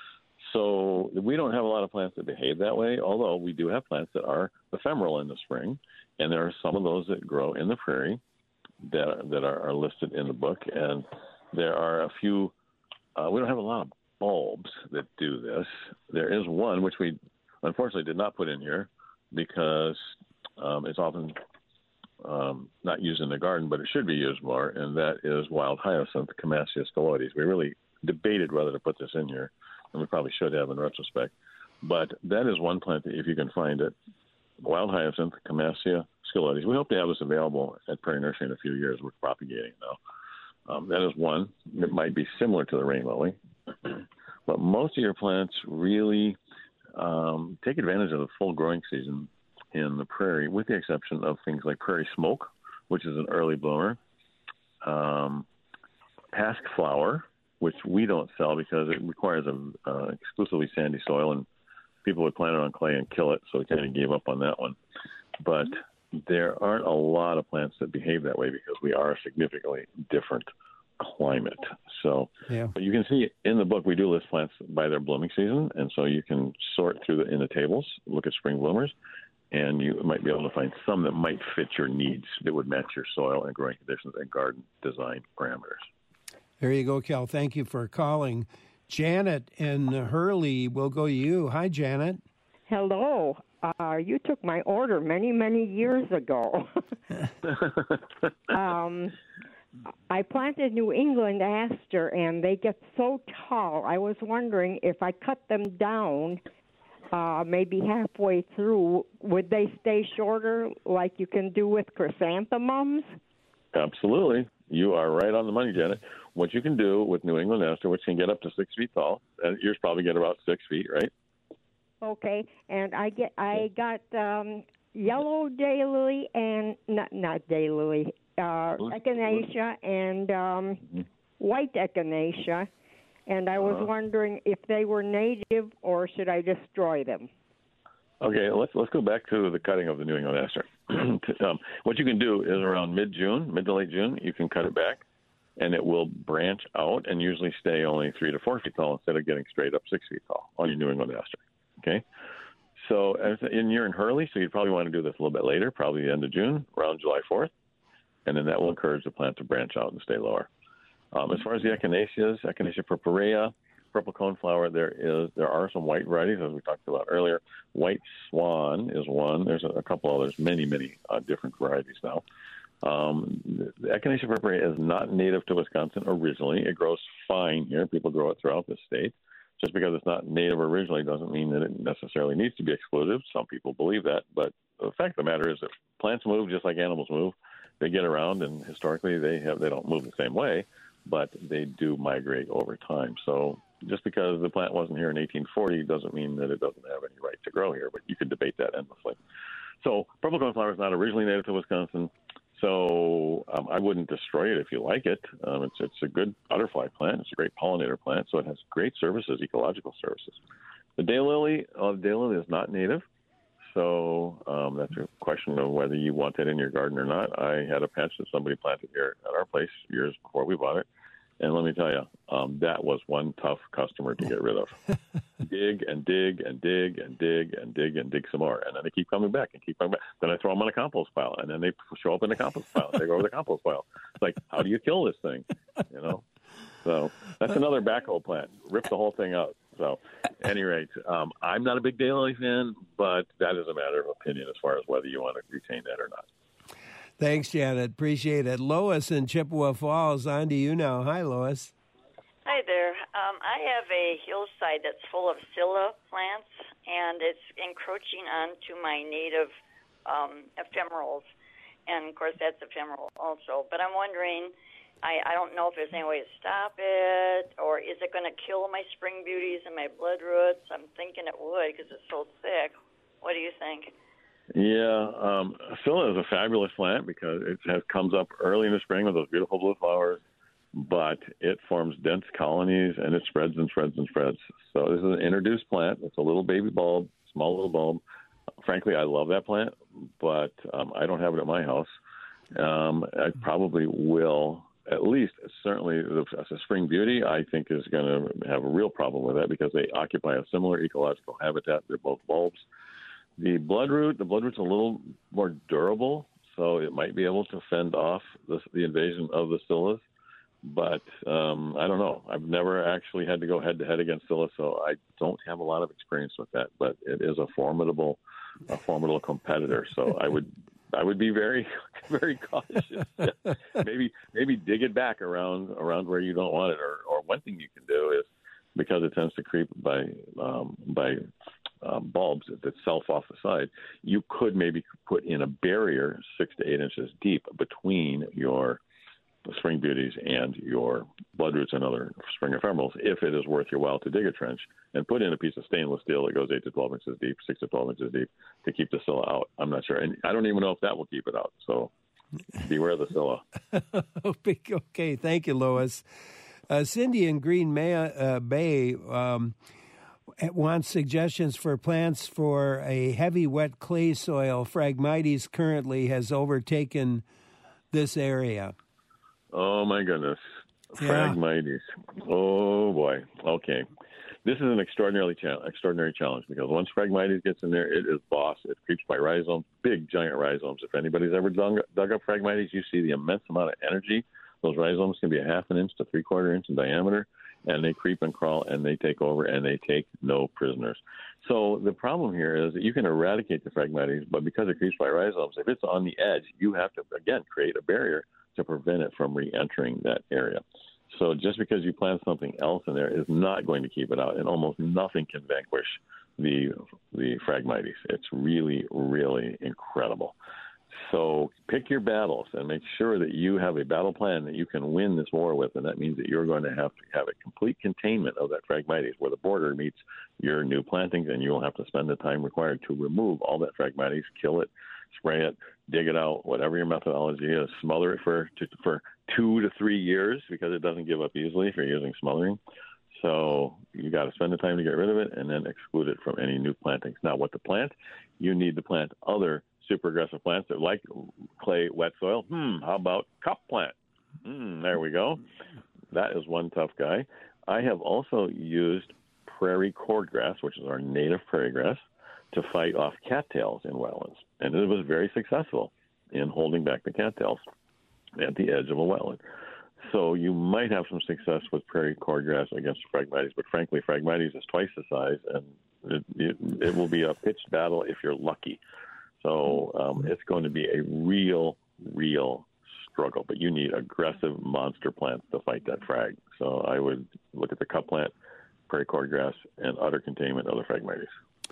So we don't have a lot of plants that behave that way, although we do have plants that are ephemeral in the spring, and there are some of those that grow in the prairie that, that are, are listed in the book, and there are a few, uh, we don't have a lot of bulbs that do this. There is one, which we unfortunately did not put in here because um, it's often Um, not used in the garden, but it should be used more, and that is wild hyacinth, Camassia scoloides. We really debated whether to put this in here, and we probably should have in retrospect. But that is one plant that, if you can find it, wild hyacinth, Camassia scoloides. We hope to have this available at Prairie Nursery in a few years. We're propagating it now. Um, that is one. It might be similar to the rain lily. But most of your plants really um, take advantage of the full growing season in the prairie, with the exception of things like prairie smoke, which is an early bloomer, um, pasque flower, which we don't sell because it requires a uh, exclusively sandy soil, and people would plant it on clay and kill it, so we kind of gave up on that one. But there aren't a lot of plants that behave that way because we are a significantly different climate. So,
yeah.
But you can see in the book we do list plants by their blooming season, and so you can sort through the in the tables, look at spring bloomers, and you might be able to find some that might fit your needs, that would match your soil and growing conditions and garden design parameters.
There you go, Cal. Thank you for calling. Janet in Hurley, we'll go to you. Hi, Janet.
Hello. Uh, you took my order many, many years ago. um, I planted New England aster, and they get so tall. I was wondering if I cut them down uh, maybe halfway through, would they stay shorter like you can do with chrysanthemums?
Absolutely. You are right on the money, Janet. What you can do with New England aster, which can get up to six feet tall, and yours probably get about six feet, right?
Okay, and I get I got um, yellow daylily and not not daylily, uh, echinacea and um, mm-hmm. white echinacea, and I was uh-huh. wondering if they were native or should I destroy them?
Okay, let's let's go back to the cutting of the New England aster. um, what you can do is around mid-June, mid to late June, you can cut it back, and it will branch out and usually stay only three to four feet tall instead of getting straight up six feet tall on your New England aster. Okay, so as in you're in Hurley, so you'd probably want to do this a little bit later, probably the end of June, around July fourth, and then that will encourage the plant to branch out and stay lower. Um, as far as the echinaceas, Echinacea purpurea, purple coneflower, there is there are some white varieties, as we talked about earlier. White swan is one. There's a, a couple others, many, many uh, different varieties now. Um, the Echinacea purpurea is not native to Wisconsin originally. It grows fine here. People grow it throughout the state. Just because it's not native originally doesn't mean that it necessarily needs to be excluded. Some people believe that, but the fact of the matter is that plants move just like animals move. They get around, and historically they have they don't move the same way, but they do migrate over time. So just because the plant wasn't here in eighteen forty doesn't mean that it doesn't have any right to grow here, but you could debate that endlessly. So purple coneflower is not originally native to Wisconsin. So um, I wouldn't destroy it if you like it. Um, it's it's a good butterfly plant. It's a great pollinator plant, so it has great services, ecological services. The daylily, uh, the daylily is not native, so um, that's a question of whether you want that in your garden or not. I had a patch that somebody planted here at our place years before we bought it, and let me tell you, um, that was one tough customer to get rid of. dig and dig and dig and dig and dig and dig some more, and then they keep coming back and keep coming back. Then I throw them on a compost pile, and then they show up in the compost pile and take over the compost pile. It's like, how do you kill this thing? You know. So that's another backhoe plant. Rip the whole thing out. So, at any rate, um, I'm not a big daylily fan, but that is a matter of opinion as far as whether you want to retain that or not.
Thanks, Janet. Appreciate it. Lois in Chippewa Falls, on to you now. Hi, Lois.
Hi there. Um, I have a hillside that's full of scilla plants, and it's encroaching onto my native um, ephemerals. And, of course, that's ephemeral also. But I'm wondering, I, I don't know if there's any way to stop it, or is it going to kill my spring beauties and my blood roots? I'm thinking it would because it's so thick. What do you think?
Yeah, um, scilla is a fabulous plant because it has, comes up early in the spring with those beautiful blue flowers, but it forms dense colonies and it spreads and spreads and spreads. So this is an introduced plant. It's a little baby bulb, small little bulb. Frankly, I love that plant, but um, I don't have it at my house. Um, I probably will, at least certainly as a spring beauty, I think is going to have a real problem with that because they occupy a similar ecological habitat. They're both bulbs. The bloodroot, the bloodroot's a little more durable, so it might be able to fend off the, the invasion of the scillas. But um, I don't know. I've never actually had to go head-to-head against scilla, so I don't have a lot of experience with that. But it is a formidable, a formidable competitor. So I would, I would be very, very cautious. maybe, maybe dig it back around around where you don't want it. Or, or one thing you can do is, because it tends to creep by um, by um, bulbs itself off the side, you could maybe put in a barrier six to eight inches deep between your spring beauties and your bloodroots and other spring ephemerals, if it is worth your while to dig a trench and put in a piece of stainless steel that goes eight to twelve inches deep, six to twelve inches deep to keep the Scilla out. I'm not sure. And I don't even know if that will keep it out. So beware the Scilla.
Okay, thank you, Lois. Uh, Cindy in Green May, uh, Bay um, wants suggestions for plants for a heavy wet clay soil. Phragmites currently has overtaken this area.
Oh, my goodness.
Yeah.
Phragmites. Oh, boy. Okay. This is an extraordinarily cha- extraordinary challenge because once Phragmites gets in there, it is boss. It creeps by rhizomes, big, giant rhizomes. If anybody's ever dug, dug up Phragmites, you see the immense amount of energy. Those rhizomes can be a half an inch to three-quarter inch in diameter, and they creep and crawl, and they take over, and they take no prisoners. So the problem here is that you can eradicate the Phragmites, but because it creeps by rhizomes, if it's on the edge, you have to, again, create a barrier to prevent it from re-entering that area. So just because you plant something else in there is not going to keep it out, and almost nothing can vanquish the the Phragmites. It's really, really incredible. So pick your battles and make sure that you have a battle plan that you can win this war with, and that means that you're going to have to have a complete containment of that Phragmites where the border meets your new plantings, and you'll have to spend the time required to remove all that Phragmites, kill it, spray it, dig it out, whatever your methodology is, smother it for for two to three years because it doesn't give up easily if you're using smothering. So you got to spend the time to get rid of it and then exclude it from any new plantings. Now, what to plant? You need to plant other super aggressive plants that like clay, wet soil. Hmm, how about cup plant? Hmm, there we go. That is one tough guy. I have also used prairie cordgrass, which is our native prairie grass, to fight off cattails in wetlands. And it was very successful in holding back the cattails at the edge of a wetland. So you might have some success with prairie cordgrass against Phragmites, but frankly, Phragmites is twice the size, and it, it, it will be a pitched battle if you're lucky. So um, it's going to be a real, real struggle, but you need aggressive monster plants to fight that frag. So I would look at the cup plant, prairie cordgrass, and utter containment of the Phragmites.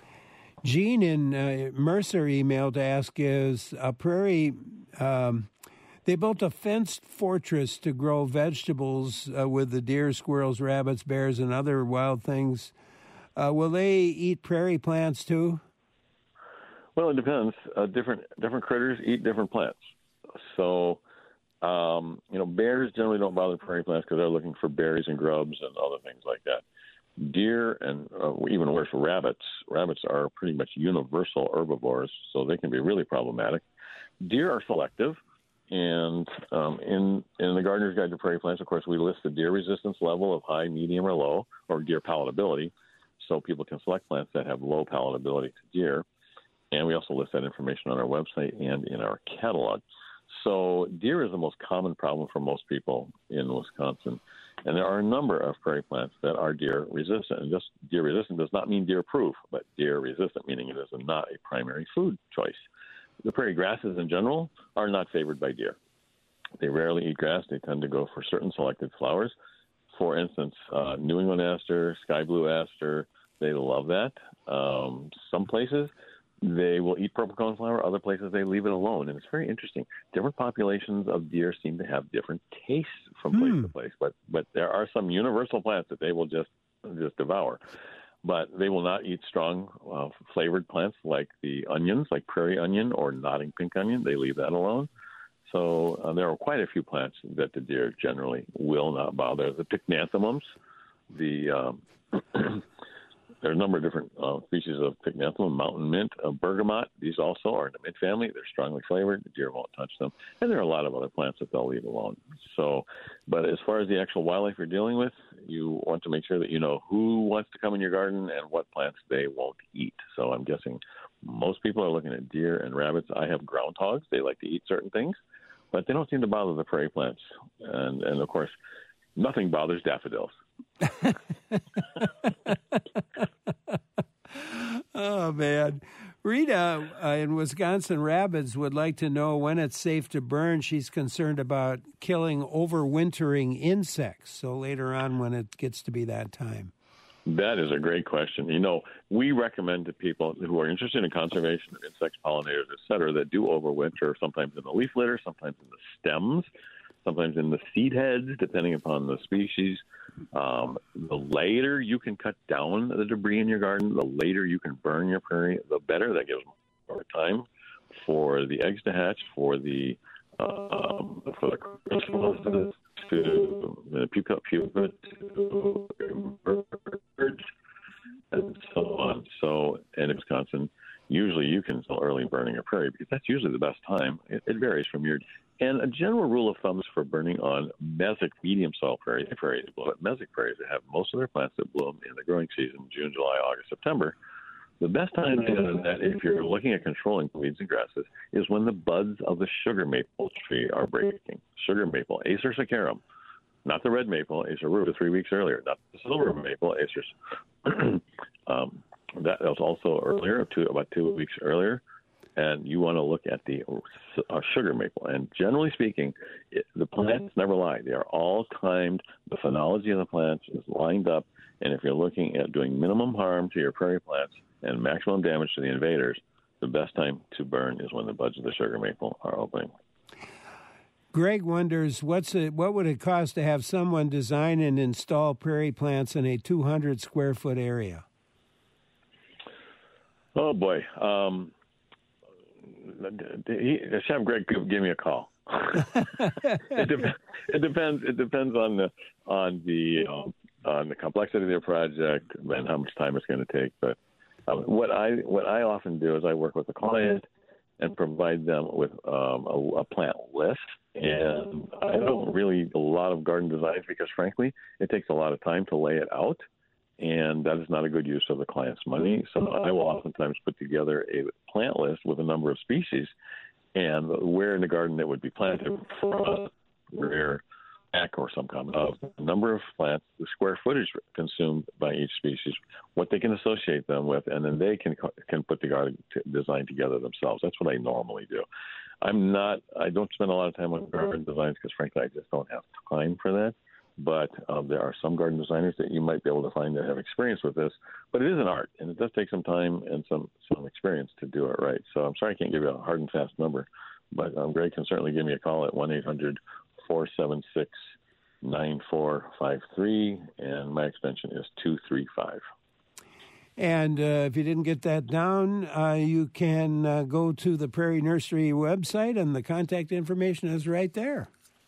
Gene in uh, Mercer emailed to ask, is a prairie, um, they built a fenced fortress to grow vegetables uh, with the deer, squirrels, rabbits, bears, and other wild things. Uh, will they eat prairie plants too?
Well, it depends. Uh, different different critters eat different plants. So, um, you know, bears generally don't bother prairie plants because they're looking for berries and grubs and other things like that. Deer and uh, even worse, rabbits. Rabbits are pretty much universal herbivores, so they can be really problematic. Deer are selective, and um, in in the Gardener's Guide to Prairie Plants, of course, we list the deer resistance level of high, medium, or low, or deer palatability, so people can select plants that have low palatability to deer. And we also list that information on our website and in our catalog. So deer is the most common problem for most people in Wisconsin. And there are a number of prairie plants that are deer resistant. And just deer resistant does not mean deer proof, but deer resistant, meaning it is not a primary food choice. The prairie grasses in general are not favored by deer. They rarely eat grass. They tend to go for certain selected flowers. For instance, uh, New England aster, sky blue aster, they love that. Um, some places they will eat purple coneflower. Other places they leave it alone. And it's very interesting. Different populations of deer seem to have different tastes from place hmm. to place. But but there are some universal plants that they will just just devour. But they will not eat strong uh, flavored plants like the onions, like prairie onion or nodding pink onion. They leave that alone. So uh, there are quite a few plants that the deer generally will not bother. The pycnanthemums, the um, there are a number of different uh, species of pycnanthemum, mountain mint, uh, bergamot. These also are in the mint family. They're strongly flavored. The deer won't touch them. And there are a lot of other plants that they'll leave alone. So, but as far as the actual wildlife you're dealing with, you want to make sure that you know who wants to come in your garden and what plants they won't eat. So I'm guessing most people are looking at deer and rabbits. I have groundhogs. They like to eat certain things, but they don't seem to bother the prairie plants. And, and of course, nothing bothers daffodils.
Oh, man. Rita uh, in Wisconsin Rapids would like to know when it's safe to burn. She's concerned about killing overwintering insects. So later on when it gets to be that time.
That is a great question. You know, we recommend to people who are interested in conservation of insects, pollinators, et cetera, that do overwinter, sometimes in the leaf litter, sometimes in the stems, sometimes in the seed heads, depending upon the species. Um, the later you can cut down the debris in your garden, the later you can burn your prairie, the better. That gives more time for the eggs to hatch, for the um, for the chrysalis to the pupa, pupa to emerge, and so on. So, and in Wisconsin, usually you can still early burning a prairie because that's usually the best time. It, it varies from year. And a general rule of thumb is for burning on mesic medium soil prairies, prairies blow it, mesic prairies that have most of their plants that bloom in the growing season, June, July, August, September. The best time to do that, if you're looking at controlling weeds and grasses, is when the buds of the sugar maple tree are breaking. Sugar maple, Acer saccharum, not the red maple, Acer rubra, three weeks earlier, not the silver maple, Acer. um, that was also earlier, two, about two weeks earlier. And you want to look at the uh, sugar maple. And generally speaking, it, the plants never lie. They are all timed. The phenology of the plants is lined up. And if you're looking at doing minimum harm to your prairie plants and maximum damage to the invaders, the best time to burn is when the buds of the sugar maple are opening.
Greg wonders, what's it, what would it cost to have someone design and install prairie plants in a two hundred square foot area?
Oh, boy. Um, Chef Greg, give me a call. it, de- it depends. It depends on the on the um, on the complexity of the project and how much time it's going to take. But um, what I what I often do is I work with the client and provide them with um, a, a plant list. And I don't really do a lot of garden designs because, frankly, it takes a lot of time to lay it out. And that is not a good use of the client's money. So I will oftentimes put together a plant list with a number of species and where in the garden it would be planted for a rare pack or some kind of the number of plants, the square footage consumed by each species, what they can associate them with, and then they can can put the garden t- design together themselves. That's what I normally do. I'm not, I don't spend a lot of time on garden designs because, frankly, I just don't have time for that. But um, there are some garden designers that you might be able to find that have experience with this. But it is an art, and it does take some time and some, some experience to do it right. So I'm sorry I can't give you a hard and fast number, but um, Greg can certainly give me a call at one eight hundred four seven six nine four five three, and my extension is two three five.
And uh, if you didn't get that down, uh, you can uh, go to the Prairie Nursery website, and the contact information is right there.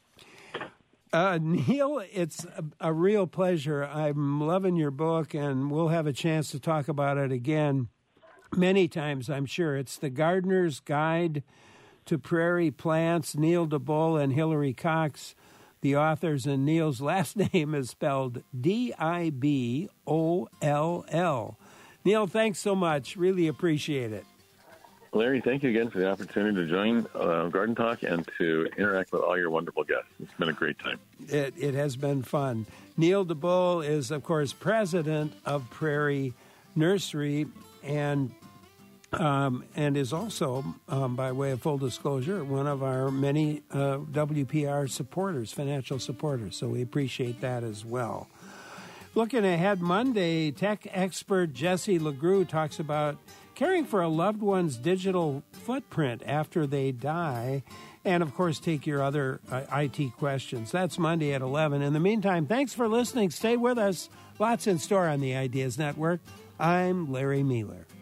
Uh, Neil, it's a, a real pleasure. I'm loving your book, and we'll have a chance to talk about it again many times, I'm sure. It's The Gardener's Guide to Prairie Plants, Neil DeBoll and Hillary Cox, the authors, and Neil's last name is spelled D I B O L L. Neil, thanks so much. Really appreciate it.
Larry, thank you again for the opportunity to join uh, Garden Talk and to interact with all your wonderful guests. It's been a great time.
It, it has been fun. Neil DeBoll is, of course, president of Prairie Nursery and um, and is also, um, by way of full disclosure, one of our many uh, W P R supporters, financial supporters. So we appreciate that as well. Looking ahead, Monday, tech expert Jesse LeGroux talks about caring for a loved one's digital footprint after they die, and, of course, take your other uh, I T questions. That's Monday at eleven. In the meantime, thanks for listening. Stay with us. Lots in store on the Ideas Network. I'm Larry Mealer.